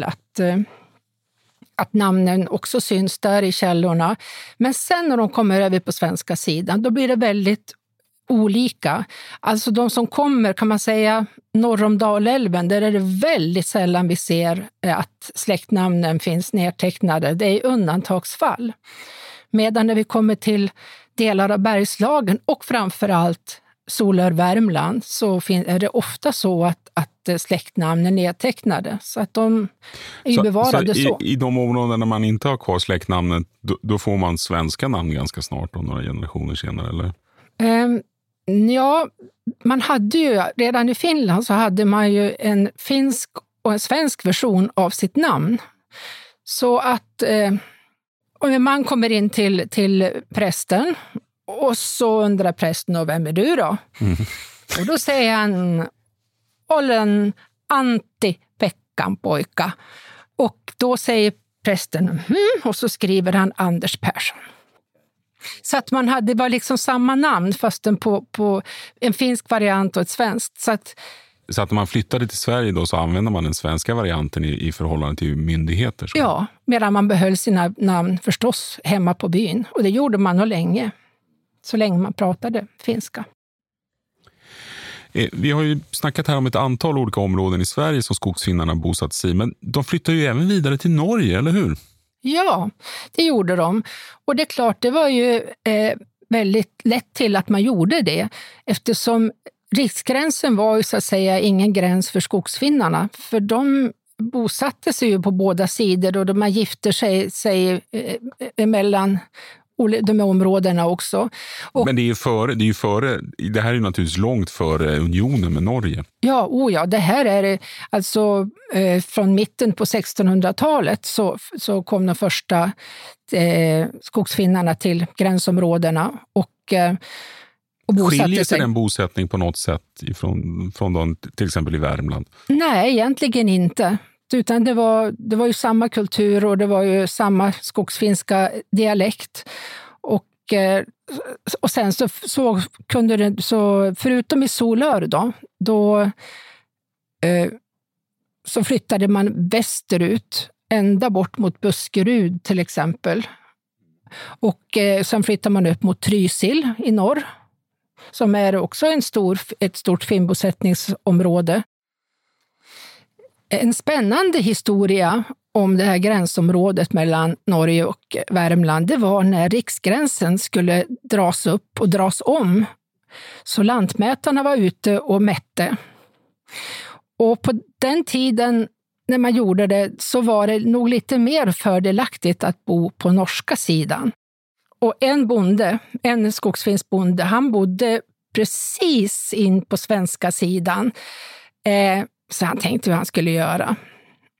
att namnen också syns där i källorna. Men sen när de kommer över på svenska sidan då blir det väldigt olika. Alltså de som kommer kan man säga norr om Dalälven, där är det väldigt sällan vi ser att släktnamnen finns nedtecknade. Det är undantagsfall. Medan när vi kommer till delar av Bergslagen och framförallt Solör Värmland så är det ofta så att släktnamnen är nedtecknade. Så att de är ju bevarade så.
I de områden där man inte har kvar släktnamnet då får man svenska namn ganska snart då, några generationer senare, eller?
Ja, man hade ju redan i Finland så hade man ju en finsk och en svensk version av sitt namn. Så att om en man kommer in till prästen och så undrar prästen och vem är du då? Mm. Och då säger han Olen Antti Pekkan pojka. Och då säger prästen och så skriver han Anders Persson. Så att det var liksom samma namn fastän på en finsk variant och ett svenskt. Så att
när man flyttade till Sverige då så använde man den svenska varianten i förhållande till myndigheter? Så.
Ja, medan man behöll sina namn förstås hemma på byn. Och det gjorde man nog länge. Så länge man pratade finska.
Vi har ju snackat här om ett antal olika områden i Sverige som skogsfinnarna bosatt sig i. Men de flyttar ju även vidare till Norge, eller hur?
Ja, det gjorde de. Och det är klart, det var ju väldigt lätt till att man gjorde det. Eftersom riksgränsen var ju så att säga ingen gräns för skogsfinnarna. För de bosatte sig ju på båda sidor och man gifter sig emellan de områdena också.
Men det här är ju naturligtvis långt före unionen med Norge.
Ja, det här är alltså från mitten på 1600-talet så kom de första skogsfinnarna till gränsområdena och bosatte
Skiljer
sig.
den bosättning på något sätt från de, till exempel i Värmland?
Nej, egentligen inte. Utan det var ju samma kultur och det var ju samma skogsfinska dialekt. Och sen så kunde det, så förutom i Solör då så flyttade man västerut ända bort mot Buskerud till exempel. Och sen flyttade man upp mot Trysil i norr som är också ett stort finnbosättningsområde. En spännande historia om det här gränsområdet mellan Norge och Värmland, det var när riksgränsen skulle dras upp och dras om. Så lantmätarna var ute och mätte. Och på den tiden när man gjorde det så var det nog lite mer fördelaktigt att bo på norska sidan. Och en skogsfinsk bonde, han bodde precis in på svenska sidan. Så han tänkte hur han skulle göra.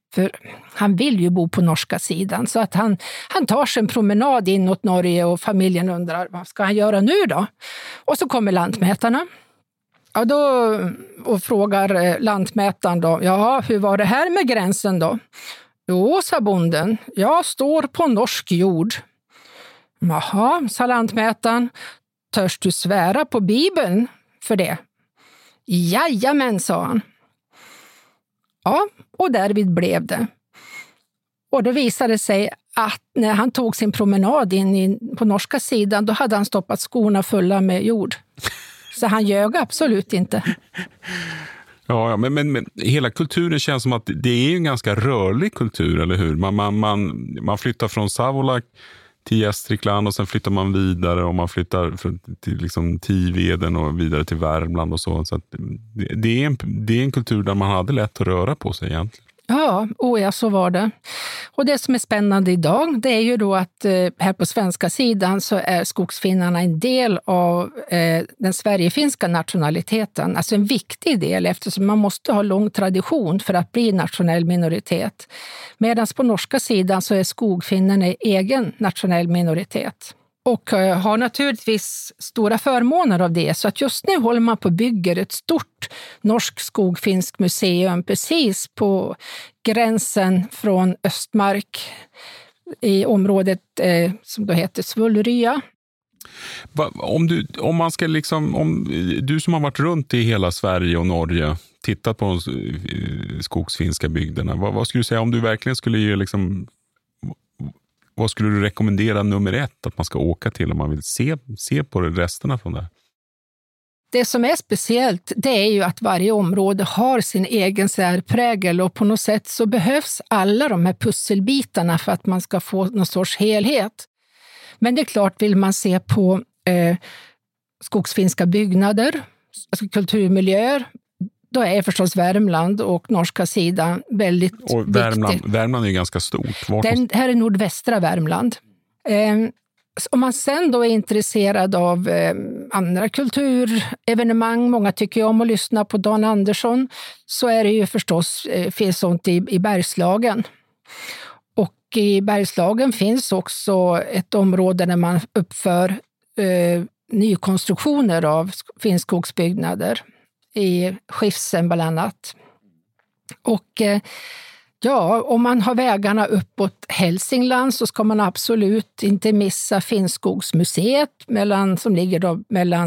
För han vill ju bo på norska sidan, så att han tar sig en promenad inåt Norge och familjen undrar, vad ska han göra nu då? Och så kommer lantmätarna. Ja, och frågar lantmätaren då, ja, hur var det här med gränsen då? Jo, sa bonden, jag står på norsk jord. Jaha, sa lantmätaren, törs du svära på Bibeln för det? Jajamän, sa han. Ja, och därvid blev det. Och då visade det sig att när han tog sin promenad på norska sidan, då hade han stoppat skorna fulla med jord. Så han ljög absolut inte.
Ja, men hela kulturen känns som att det är ju en ganska rörlig kultur, eller hur? Man flyttar från Savolax till Gästrikland och sen flyttar man vidare och man flyttar till liksom Tiveden och vidare till Värmland och så. Så att det är en kultur där man hade lätt att röra på sig egentligen.
Ja, så var det. Och det som är spännande idag, det är ju då att här på svenska sidan så är skogsfinnarna en del av den sverigefinska nationaliteten. Alltså en viktig del, eftersom man måste ha lång tradition för att bli nationell minoritet. Medan på norska sidan så är skogfinnarna egen nationell minoritet. Och har naturligtvis stora förmåner av det. Så att just nu håller man på och bygger ett stort norsk skogfinsk museum precis på gränsen från Östmark i området som då heter Svulrya.
Om man ska du som har varit runt i hela Sverige och Norge, tittat på de skogsfinska bygderna, vad skulle du säga om du verkligen skulle ge vad skulle du rekommendera nummer 1 att man ska åka till om man vill se på resterna från det?
Det som är speciellt, det är ju att varje område har sin egen särprägel och på något sätt så behövs alla de här pusselbitarna för att man ska få någon sorts helhet. Men det är klart, vill man se på skogsfinska byggnader, alltså kulturmiljöer, då är förstås Värmland och norska sidan väldigt
och Värmland är ju ganska stort.
Den här är nordvästra Värmland. Om man sen då är intresserad av andra kulturevenemang, många tycker om att lyssna på Dan Andersson, så är det ju förstås, finns sånt i Bergslagen. Och i Bergslagen finns också ett område där man uppför nykonstruktioner av finnskogsbyggnader i Skifsen bland annat. Och om man har vägarna uppåt Hälsingland så ska man absolut inte missa Finnskogsmuseet som ligger då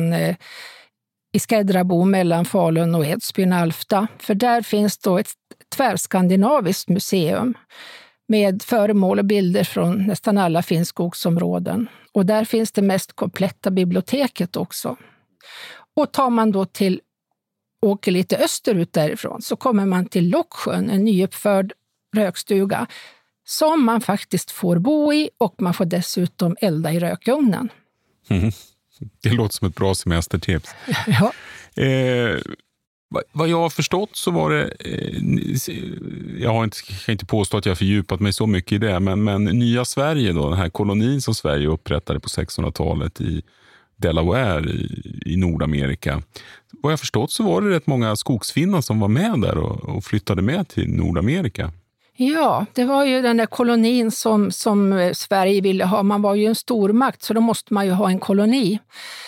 i Skäddrabo mellan Falun och Edsbyn Alfta. För där finns då ett tvärskandinaviskt museum med föremål och bilder från nästan alla Finnskogsområden. Och där finns det mest kompletta biblioteket också. Och tar man då åker lite österut därifrån så kommer man till Locksjön, en nyuppförd rökstuga som man faktiskt får bo i och man får dessutom elda i rökugnen.
Det låter som ett bra semestertips.
Ja.
Vad jag har förstått så var det, jag kan inte påstå att jag har fördjupat mig så mycket i det, men nya Sverige då, den här kolonin som Sverige upprättade på 1600-talet i Delaware i Nordamerika. Vad jag förstått så var det rätt många skogsfinnar som var med där och flyttade med till Nordamerika. Ja, det var ju den där kolonin som Sverige ville ha. Man var ju en stormakt så då måste man ju ha en koloni.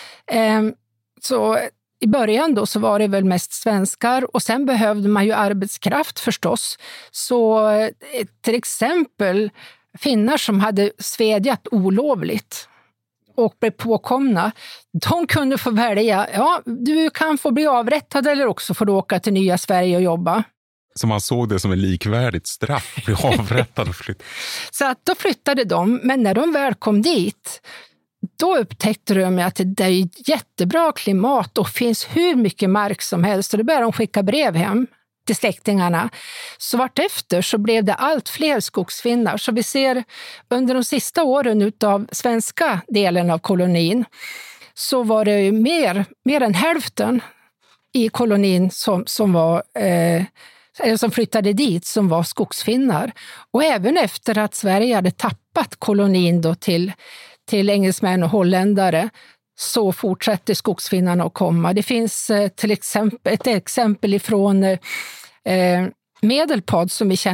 Så i början då så var det väl mest svenskar och sen behövde man ju arbetskraft förstås. Så till exempel finnar som hade svedjat olovligt och blev påkomna, de kunde få välja, du kan få bli avrättad eller också får du åka till nya Sverige och jobba. Så man såg det som en likvärdigt straff, bli avrättad och flytta. Så att då flyttade de, men när de väl kom dit, då upptäckte de att det är ett jättebra klimat och finns hur mycket mark som helst. Så då började de skicka brev hem till släktingarna. Så vartefter så blev det allt fler skogsfinnar. Så vi ser under de sista åren utav svenska delen av kolonin så var det ju mer än hälften i kolonin som var eller som flyttade dit som var skogsfinnar. Och även efter att Sverige hade tappat kolonin då till engelsmän och holländare så fortsätter skogsfinnarna att komma. Det finns till exempel ett exempel ifrån Medelpad som vi känner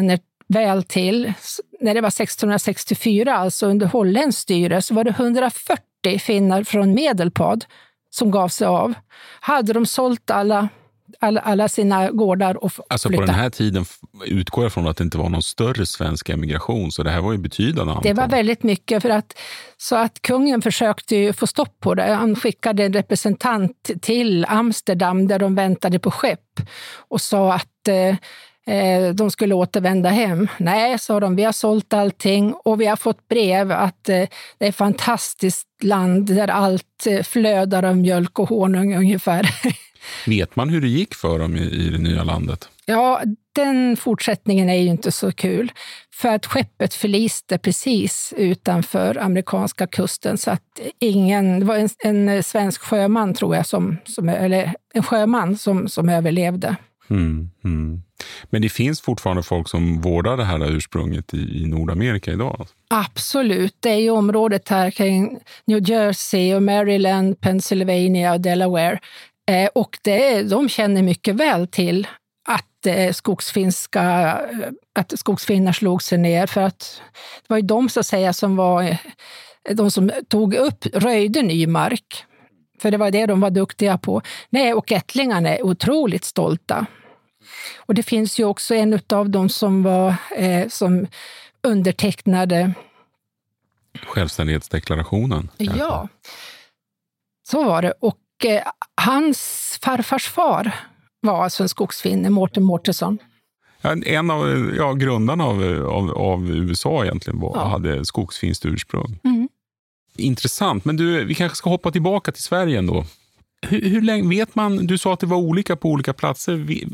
väl till. När det var 1664, alltså under holländskt styre, så var det 140 finnar från Medelpad som gav sig av. Hade de sålt alla sina gårdar och
alltså på den här tiden utgår jag från att det inte var någon större svensk emigration, så det här var ju betydande antal.
Det var väldigt mycket, så att kungen försökte ju få stopp på det. Han skickade en representant till Amsterdam där de väntade på skepp och sa att de skulle återvända hem. Nej, sa de, vi har sålt allting och vi har fått brev att det är ett fantastiskt land där allt flödar av mjölk och honung ungefär.
Vet man hur det gick för dem i det nya landet?
Ja, den fortsättningen är ju inte så kul. För att skeppet förliste precis utanför amerikanska kusten, så att det var en svensk sjöman tror jag eller en sjöman som överlevde.
Men det finns fortfarande folk som vårdar det här ursprunget i Nordamerika idag?
Absolut, det är ju området här kring New Jersey och Maryland, Pennsylvania och Delaware. Och de känner mycket väl till att skogsfinnar slog sig ner, för att det var ju de så att säga som var de som röjde ny mark. För det var det de var duktiga på. Nej, och ättlingarna är otroligt stolta. Och det finns ju också en av dem som som undertecknade
självständighetsdeklarationen. Kanske.
Ja, så var det. Och hans farfars far var alltså en skogsfinne, Mårten Mårtensson.
En av grundarna av USA egentligen hade skogsfinskt ursprung. Intressant, men vi kanske ska hoppa tillbaka till Sverige ändå. Hur länge vet man, du sa att det var olika på olika platser,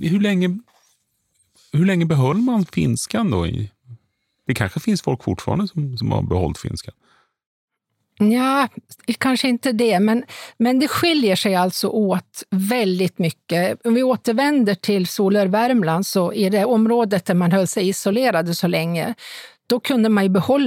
hur länge behöll man finskan då? Det kanske finns folk fortfarande som har behållit finskan.
Ja, kanske inte det, men det skiljer sig alltså åt väldigt mycket. Om vi återvänder till Solör-Värmland, så i det området där man höll sig isolerade så länge, då kunde man ju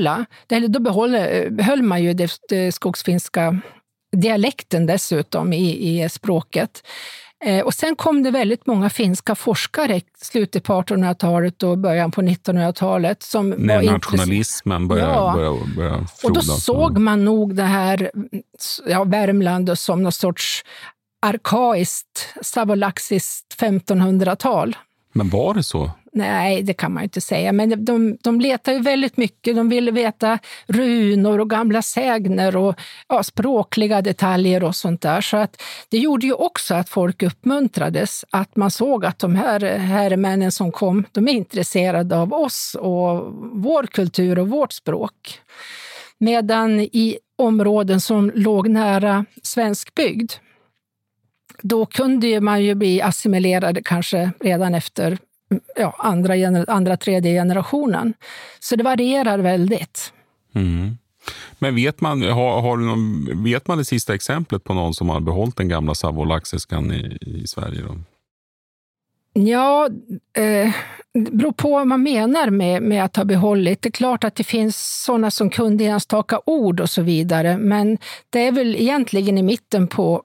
behöll man ju det skogsfinska dialekten dessutom i språket. Och sen kom det väldigt många finska forskare i slutet på 1800-talet och början på 1900-talet.
När nationalismen började frodas.
Och då såg man nog det här Värmland som någon sorts arkaiskt, savolaxiskt 1500-tal.
Men var det så?
Nej, det kan man inte säga. Men de letar ju väldigt mycket. De ville veta runor och gamla sägner och språkliga detaljer och sånt där. Så att det gjorde ju också att folk uppmuntrades. Att man såg att de här herremännen som kom, de är intresserade av oss och vår kultur och vårt språk. Medan i områden som låg nära svensk bygd, då kunde man ju bli assimilerade kanske redan efter andra, tredje generationen. Så det varierar väldigt.
Men vet man det sista exemplet på någon som har behållit den gamla savolaxiskan i Sverige då?
Ja, det beror på vad man menar med att ha behållit. Det är klart att det finns sådana som kunde enstaka ord och så vidare, men det är väl egentligen i mitten på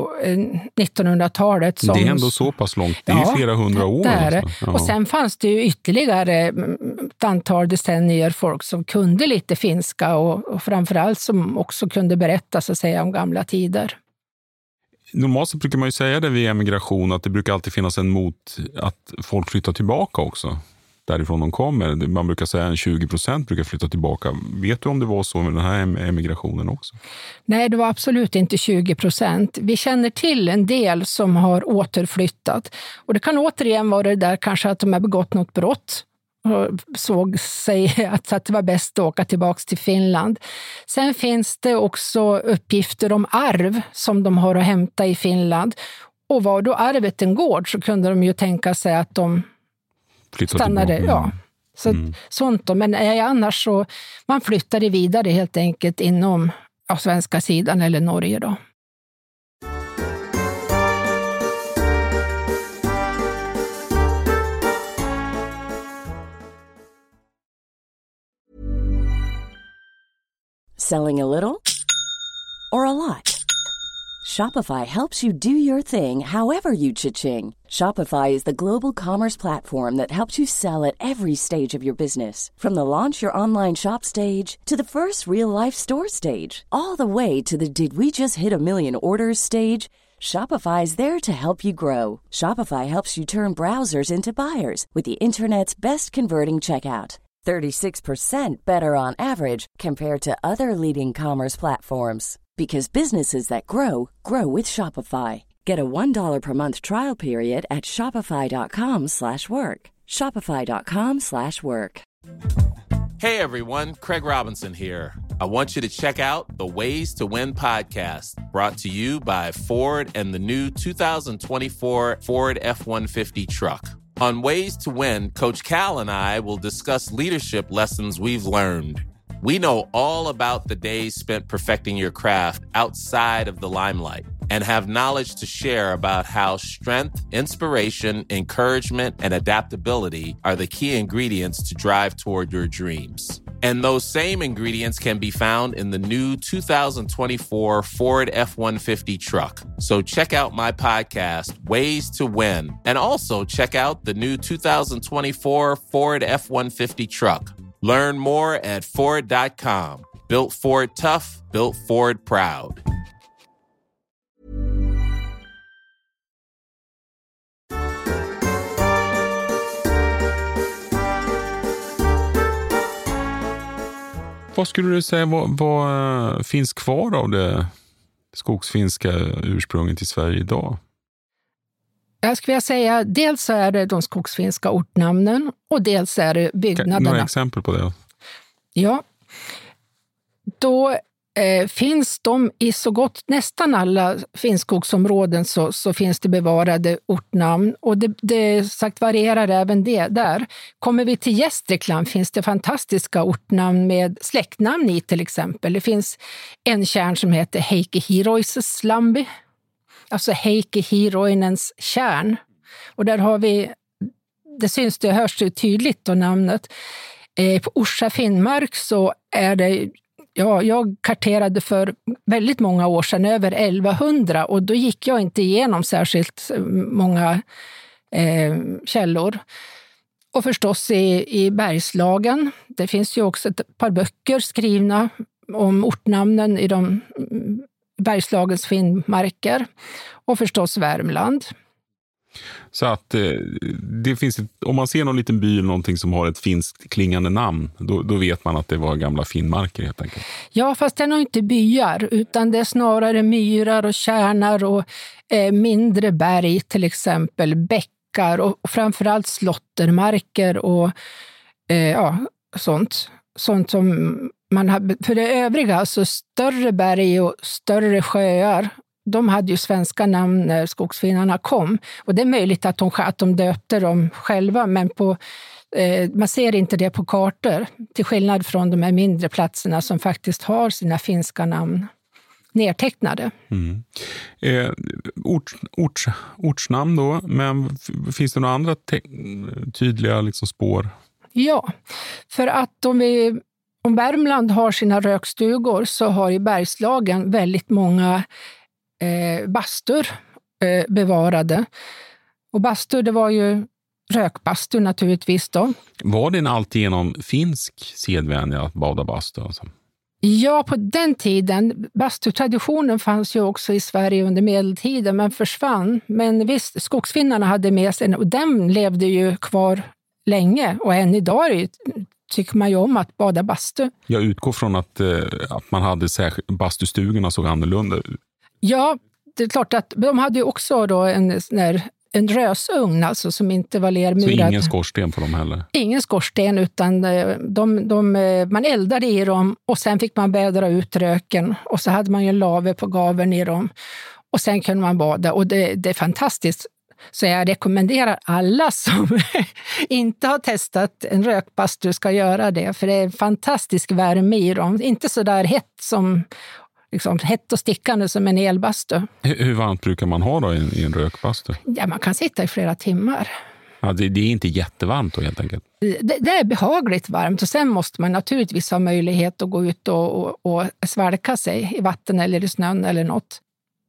1900-talet som...
Det är ändå så pass långt, det är flera hundra år.
Det är det. Ja. Och sen fanns det ju ytterligare ett antal decennier folk som kunde lite finska och framförallt som också kunde berätta så att säga om gamla tider.
Normalt så brukar man ju säga det vid emigration att det brukar alltid finnas en mot att folk flyttar tillbaka också. Därifrån de kommer. Man brukar säga att 20% brukar flytta tillbaka. Vet du om det var så med den här emigrationen också?
Nej, det var absolut inte 20%. Vi känner till en del som har återflyttat. Och det kan återigen vara det där kanske att de har begått något brott. Och såg sig att det var bäst att åka tillbaka till Finland. Sen finns det också uppgifter om arv som de har att hämta i Finland. Och var då arvet en gård så kunde de ju tänka sig att de stannade. Ja. Sånt då. Men annars så man flyttade vidare helt enkelt inom svenska sidan eller Norge då.
Selling a little or a lot? Shopify helps you do your thing however you cha-ching. Shopify is the global commerce platform that helps you sell at every stage of your business. From the launch your online shop stage to the first real-life store stage, all the way to the did we just hit a million orders stage. Shopify is there to help you grow. Shopify helps you turn browsers into buyers with the internet's best converting checkout. 36% better on average compared to other leading commerce platforms. Because businesses that grow, grow with Shopify. Get a $1 per month trial period at shopify.com/work. Shopify.com/work.
Hey everyone, Craig Robinson here. I want you to check out the Ways to Win podcast, brought to you by Ford and the new 2024 Ford F-150 truck. On Ways to Win, Coach Cal and I will discuss leadership lessons we've learned. We know all about the days spent perfecting your craft outside of the limelight and have knowledge to share about how strength, inspiration, encouragement, and adaptability are the key ingredients to drive toward your dreams. And those same ingredients can be found in the new 2024 Ford F-150 truck. So check out my podcast, Ways to Win, and also check out the new 2024 Ford F-150 truck. Learn more at Ford.com. Built Ford tough, built Ford proud.
Vad skulle du säga vad finns kvar av det skogsfinska ursprunget i Sverige idag?
Jag skulle vilja säga, dels så är det de skogsfinska ortnamnen och dels är det byggnaderna.
Några exempel på det?
Ja, då finns de i så gott nästan alla finskogsområden så finns det bevarade ortnamn. Och det sagt varierar även det där. Kommer vi till Gästrikland finns det fantastiska ortnamn med släktnamn i till exempel. Det finns en kärn som heter Heikki Hiroiseslambi. Alltså Heikki Hiroinens kärn. Och där har vi, det syns det hörs det tydligt då namnet. På Orsa Finnmark så är det, ja, jag karterade för väldigt många år sedan, över 1100, och då gick jag inte igenom särskilt många källor. Och förstås i Bergslagen, det finns ju också ett par böcker skrivna om ortnamnen i de Bergslagens finnmarker, och förstås Värmland.
Så att det finns om man ser någon liten by eller någonting som har ett finskt klingande namn, då vet man att det var gamla finnmarker helt enkelt. Ja,
fast det är nog inte byar, utan det är snarare myrar och kärnar och mindre berg, till exempel bäckar och framförallt slottermarker och sånt som man har. För det övriga, alltså större berg och större sjöar, de hade ju svenska namn när skogsfinnarna kom. Och det är möjligt att de döpte dem själva, men man ser inte det på kartor. Till skillnad från de här mindre platserna som faktiskt har sina finska namn nedtecknade.
Mm. Ortsnamn då, men finns det några andra tydliga liksom spår?
Ja, för att om Värmland har sina rökstugor så har i Bergslagen väldigt många bastur bevarade. Och bastur, det var ju rökbastur naturligtvis då.
Var det en alltigenom finsk sedvänja att bada bastu? Alltså?
Ja, på den tiden. Bastutraditionen fanns ju också i Sverige under medeltiden, men försvann. Men visst, skogsfinnarna hade med sig, och den levde ju kvar länge. Och än idag tycker man ju om att bada bastu.
Jag utgår från att man hade bastustugorna såg annorlunda ut.
Ja, det är klart att de hade ju också då en rösugn, alltså, som inte var lermurad.
Så ingen skorsten på dem heller?
Ingen skorsten, utan man eldade i dem och sen fick man bädra ut röken, och så hade man ju en lave på gaveln i dem och sen kunde man bada, och det är fantastiskt. Så jag rekommenderar alla som inte har testat en rökbastu ska göra det, för det är en fantastisk värme i dem. Inte så där hett och stickande som en elbastu.
Hur varmt brukar man ha då i en rökbastu?
Ja, man kan sitta i flera timmar.
Ja, det är inte jättevarmt då helt enkelt?
Det är behagligt varmt, och sen måste man naturligtvis ha möjlighet att gå ut och svalka sig i vatten eller i snön eller något.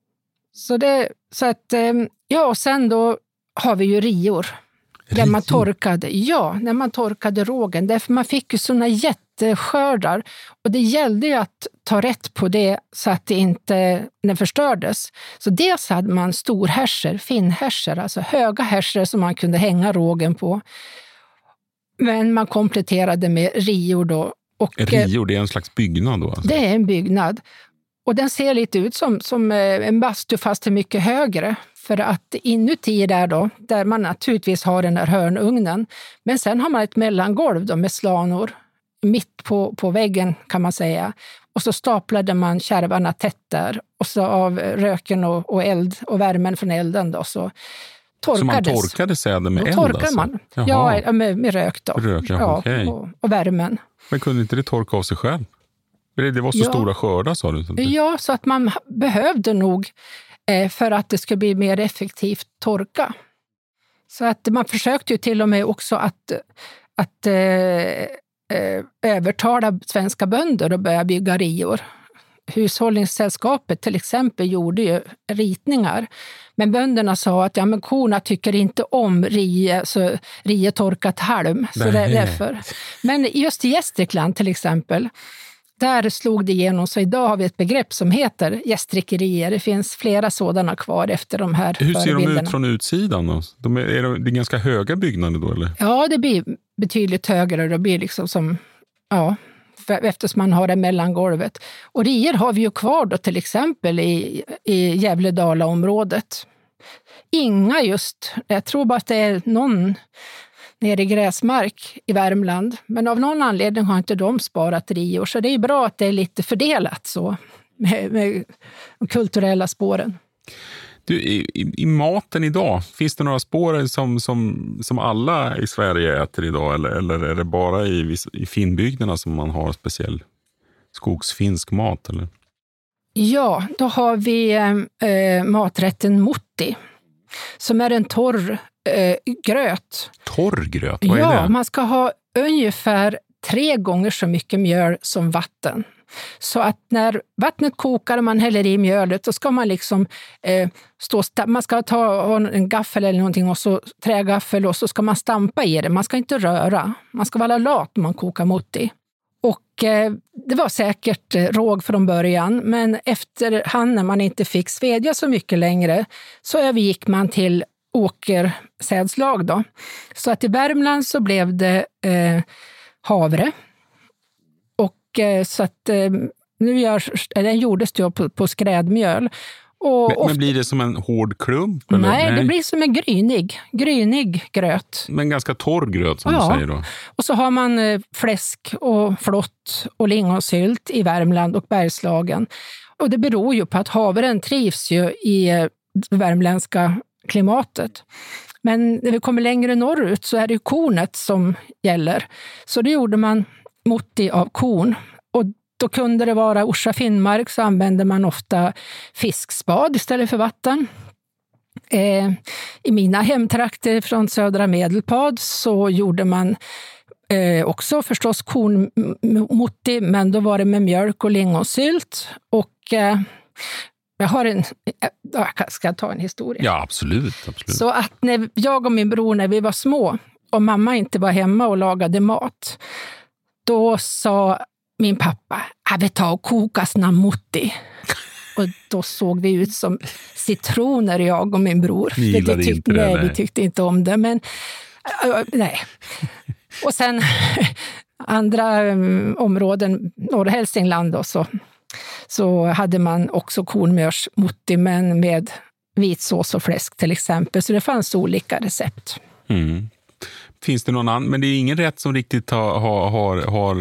Och sen då har vi ju rior. Där man torkade, när man torkade rågen. Därför man fick ju såna jätteskördar. Och det gällde ju att ta rätt på det så att det inte förstördes. Så dels hade man storhärser, finnhärser, alltså höga härser som man kunde hänga rågen på. Men man kompletterade med rior då.
Rior, det är en slags byggnad då? Alltså.
Det är en byggnad. Och den ser lite ut som en bastu fast är mycket högre. För att inuti där man naturligtvis har den här hörnugnen. Men sen har man ett mellangolv då med slanor mitt på väggen kan man säga. Och så staplade man kärvarna tätt där. Och så av röken och eld och värmen från elden då så torkades. Så man
torkade säden med eld
torkar
alltså?
Man. Ja, med rök då.
Okay.
Och värmen.
Men kunde inte det torka av sig själv? Det var så stora skördar sa du?
Ja, så att man behövde nog för att det skulle bli mer effektivt torka. Så att man försökte ju till och med också att övertala svenska bönder och börja bygga rior. Hushållningssällskapet till exempel gjorde ju ritningar. Men bönderna sa att korna tycker inte om rie torkat halm. Så det är därför. Men just i Gästrikland till exempel, där slog det igenom. Så idag har vi ett begrepp som heter gästrikerier. Det finns flera sådana kvar efter de här förebilderna.
Hur ser de ut från utsidan då? Det är ganska höga byggnader då eller?
Ja, det blir betydligt högre. Det blir liksom som, eftersom man har det mellangolvet. Och rier har vi ju kvar då till exempel i Gävledala-området. Inga just, jag tror bara att det är någon nere i Gräsmark i Värmland. Men av någon anledning har inte de sparat rior. Så det är bra att det är lite fördelat så med de kulturella spåren.
Du, i maten idag, finns det några spår som alla i Sverige äter idag? Eller är det bara i finnbygderna som man har speciell skogsfinsk mat? Eller?
Ja, då har vi maträtten mutti. Som är en torr gröt.
Torr gröt? Vad är det?
Ja, man ska ha ungefär 3 gånger så mycket mjöl som vatten. Så att när vattnet kokar och man häller i mjölet så ska man liksom man ska ta en gaffel eller någonting och så trägaffel och så ska man stampa i det. Man ska inte röra. Man ska vara lat när man kokar mutti. Och det var säkert råg från början, men efterhand när man inte fick svedja så mycket längre så övergick man till åkersädslag då. Så att i Värmland så blev det havre. Och så att den gjordes då på skrädmjöl.
Men blir det som en hård klump? Eller?
Nej, det blir som en grynig gröt.
Men ganska torr gröt som du säger då.
Och så har man fläsk och flott och lingonsylt i Värmland och Bergslagen. Och det beror ju på att havren trivs ju i värmländska klimatet. Men när vi kommer längre norrut så är det ju kornet som gäller. Så det gjorde man mutti av korn. Och då kunde det vara Orsa Finnmark så använde man ofta fiskspad istället för vatten. I mina hemtrakter från södra Medelpad så gjorde man också förstås kornmutti, men då var det med mjölk och lingonsylt. Och ska jag ta en historia?
Ja, absolut.
Så att när jag och min bror när vi var små och mamma inte var hemma och lagade mat, då sa min pappa, vi tar och kokas mutti. Och då såg vi ut som citroner, jag och min bror. Vi tyckte inte om det, men nej. Och sen andra områden, norra Hälsingland då, så hade man också kornmjörsmutti, men med vitsås och fläsk till exempel. Så det fanns olika recept.
Mm. Finns det någon annan? Men det är ingen rätt som riktigt har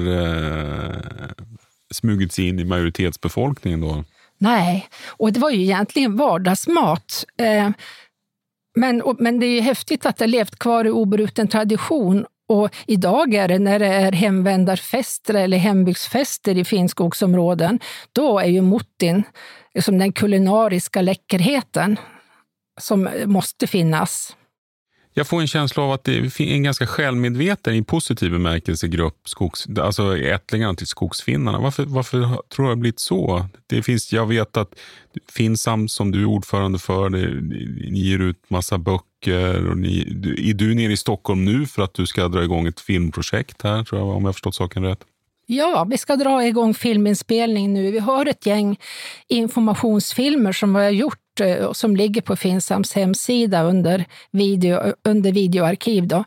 smugits in i majoritetsbefolkningen då?
Nej, och det var ju egentligen vardagsmat. Men det är ju häftigt att det levt kvar i obruten tradition. Och idag är det när det är hemvändarfester eller hembygdsfester i Finnskogsområden, då är ju muttin som den kulinariska läckerheten som måste finnas.
Jag får en känsla av att det är en ganska självmedveten i positiv bemärkelse grupp alltså ättlingarna till skogsfinnarna. Varför tror jag det blivit så? Jag vet att Finsam, som du är ordförande för, ni ger ut massa böcker och är du nere i Stockholm nu för att du ska dra igång ett filmprojekt här, tror jag, om jag har förstått saken rätt?
Ja, vi ska dra igång filminspelning nu. Vi har ett gäng informationsfilmer som vi har gjort och som ligger på Finsams hemsida under videoarkiv då.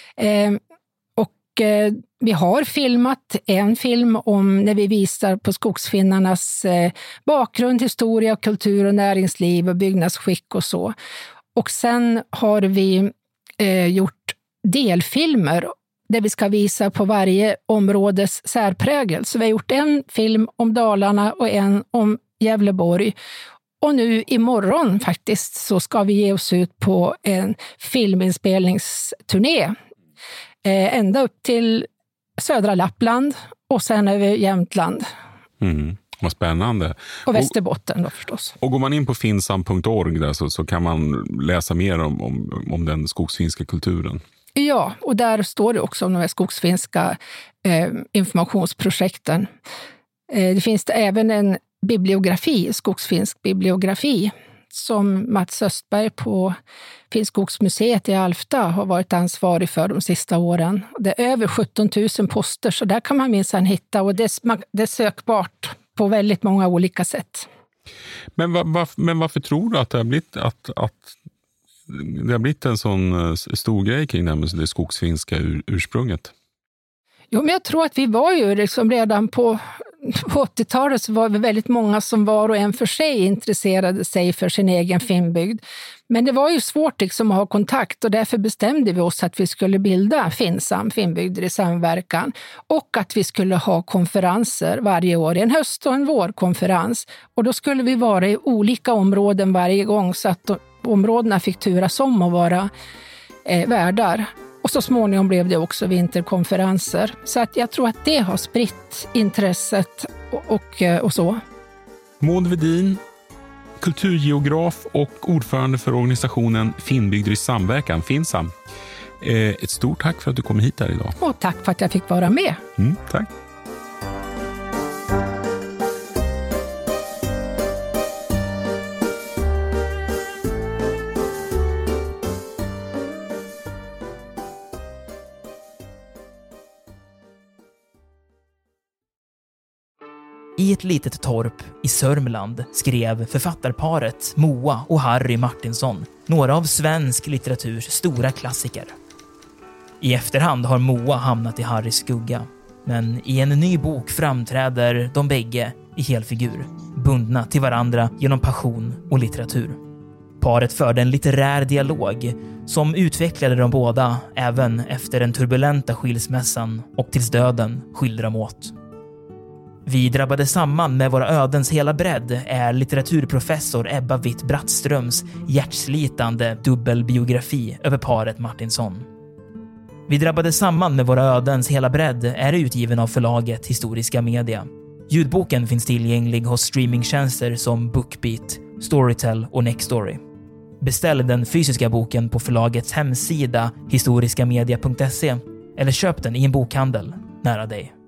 Vi har filmat en film om när vi visar på skogsfinnarnas bakgrund, historia, kultur och näringsliv och byggnadsskick och så. Och sen har vi gjort delfilmer där vi ska visa på varje områdes särprägel. Så vi har gjort en film om Dalarna och en om Gävleborg. Och nu imorgon faktiskt så ska vi ge oss ut på en filminspelningsturné. Ända upp till södra Lappland och sen över Jämtland.
Vad spännande.
Och Västerbotten då förstås.
Och går man in på finsam.org där så kan man läsa mer om den skogsfinska kulturen.
Ja, och där står det också om de här skogsfinska informationsprojekten. Det finns även en bibliografi, skogsfinsk bibliografi, som Mats Östberg på Finnskogsmuseet i Alfta har varit ansvarig för de sista åren. Det är över 17 000 poster, så där kan man minsann hitta, och det är sökbart på väldigt många olika sätt.
Men varför tror du att det har blivit det har blivit en sån stor grej kring det skogsfinska ursprunget?
Jo, men jag tror att vi var ju liksom redan på 80-talet så var det väldigt många som var och en för sig intresserade sig för sin egen finnbygd. Men det var ju svårt liksom att ha kontakt, och därför bestämde vi oss att vi skulle bilda Finsam, Finnbygder i samverkan, och att vi skulle ha konferenser varje år, en höst- och en vårkonferens. Och då skulle vi vara i olika områden varje gång, så att områdena fick turas om att vara värdar. Och så småningom blev det också vinterkonferenser. Så att jag tror att det har spritt intresset och så.
Maud Wedin, kulturgeograf och ordförande för organisationen Finnbygder i samverkan, Finsam. Ett stort tack för att du kom hit här idag.
Och tack för att jag fick vara med.
Tack.
I ett litet torp i Sörmland skrev författarparet Moa och Harry Martinsson några av svensk litteraturs stora klassiker. I efterhand har Moa hamnat i Harrys skugga, men i en ny bok framträder de bägge i helfigur, bundna till varandra genom passion och litteratur. Paret förde en litterär dialog som utvecklade de båda även efter den turbulenta skilsmässan och tills döden skilde dem åt. Vi drabbade samman med våra ödens hela bredd är litteraturprofessor Ebba Witt-Brattströms hjärtslitande dubbelbiografi över paret Martinsson. Vi drabbade samman med våra ödens hela bredd är utgiven av förlaget Historiska Media. Ljudboken finns tillgänglig hos streamingtjänster som Bookbeat, Storytel och Nextory. Beställ den fysiska boken på förlagets hemsida historiskamedia.se eller köp den i en bokhandel nära dig.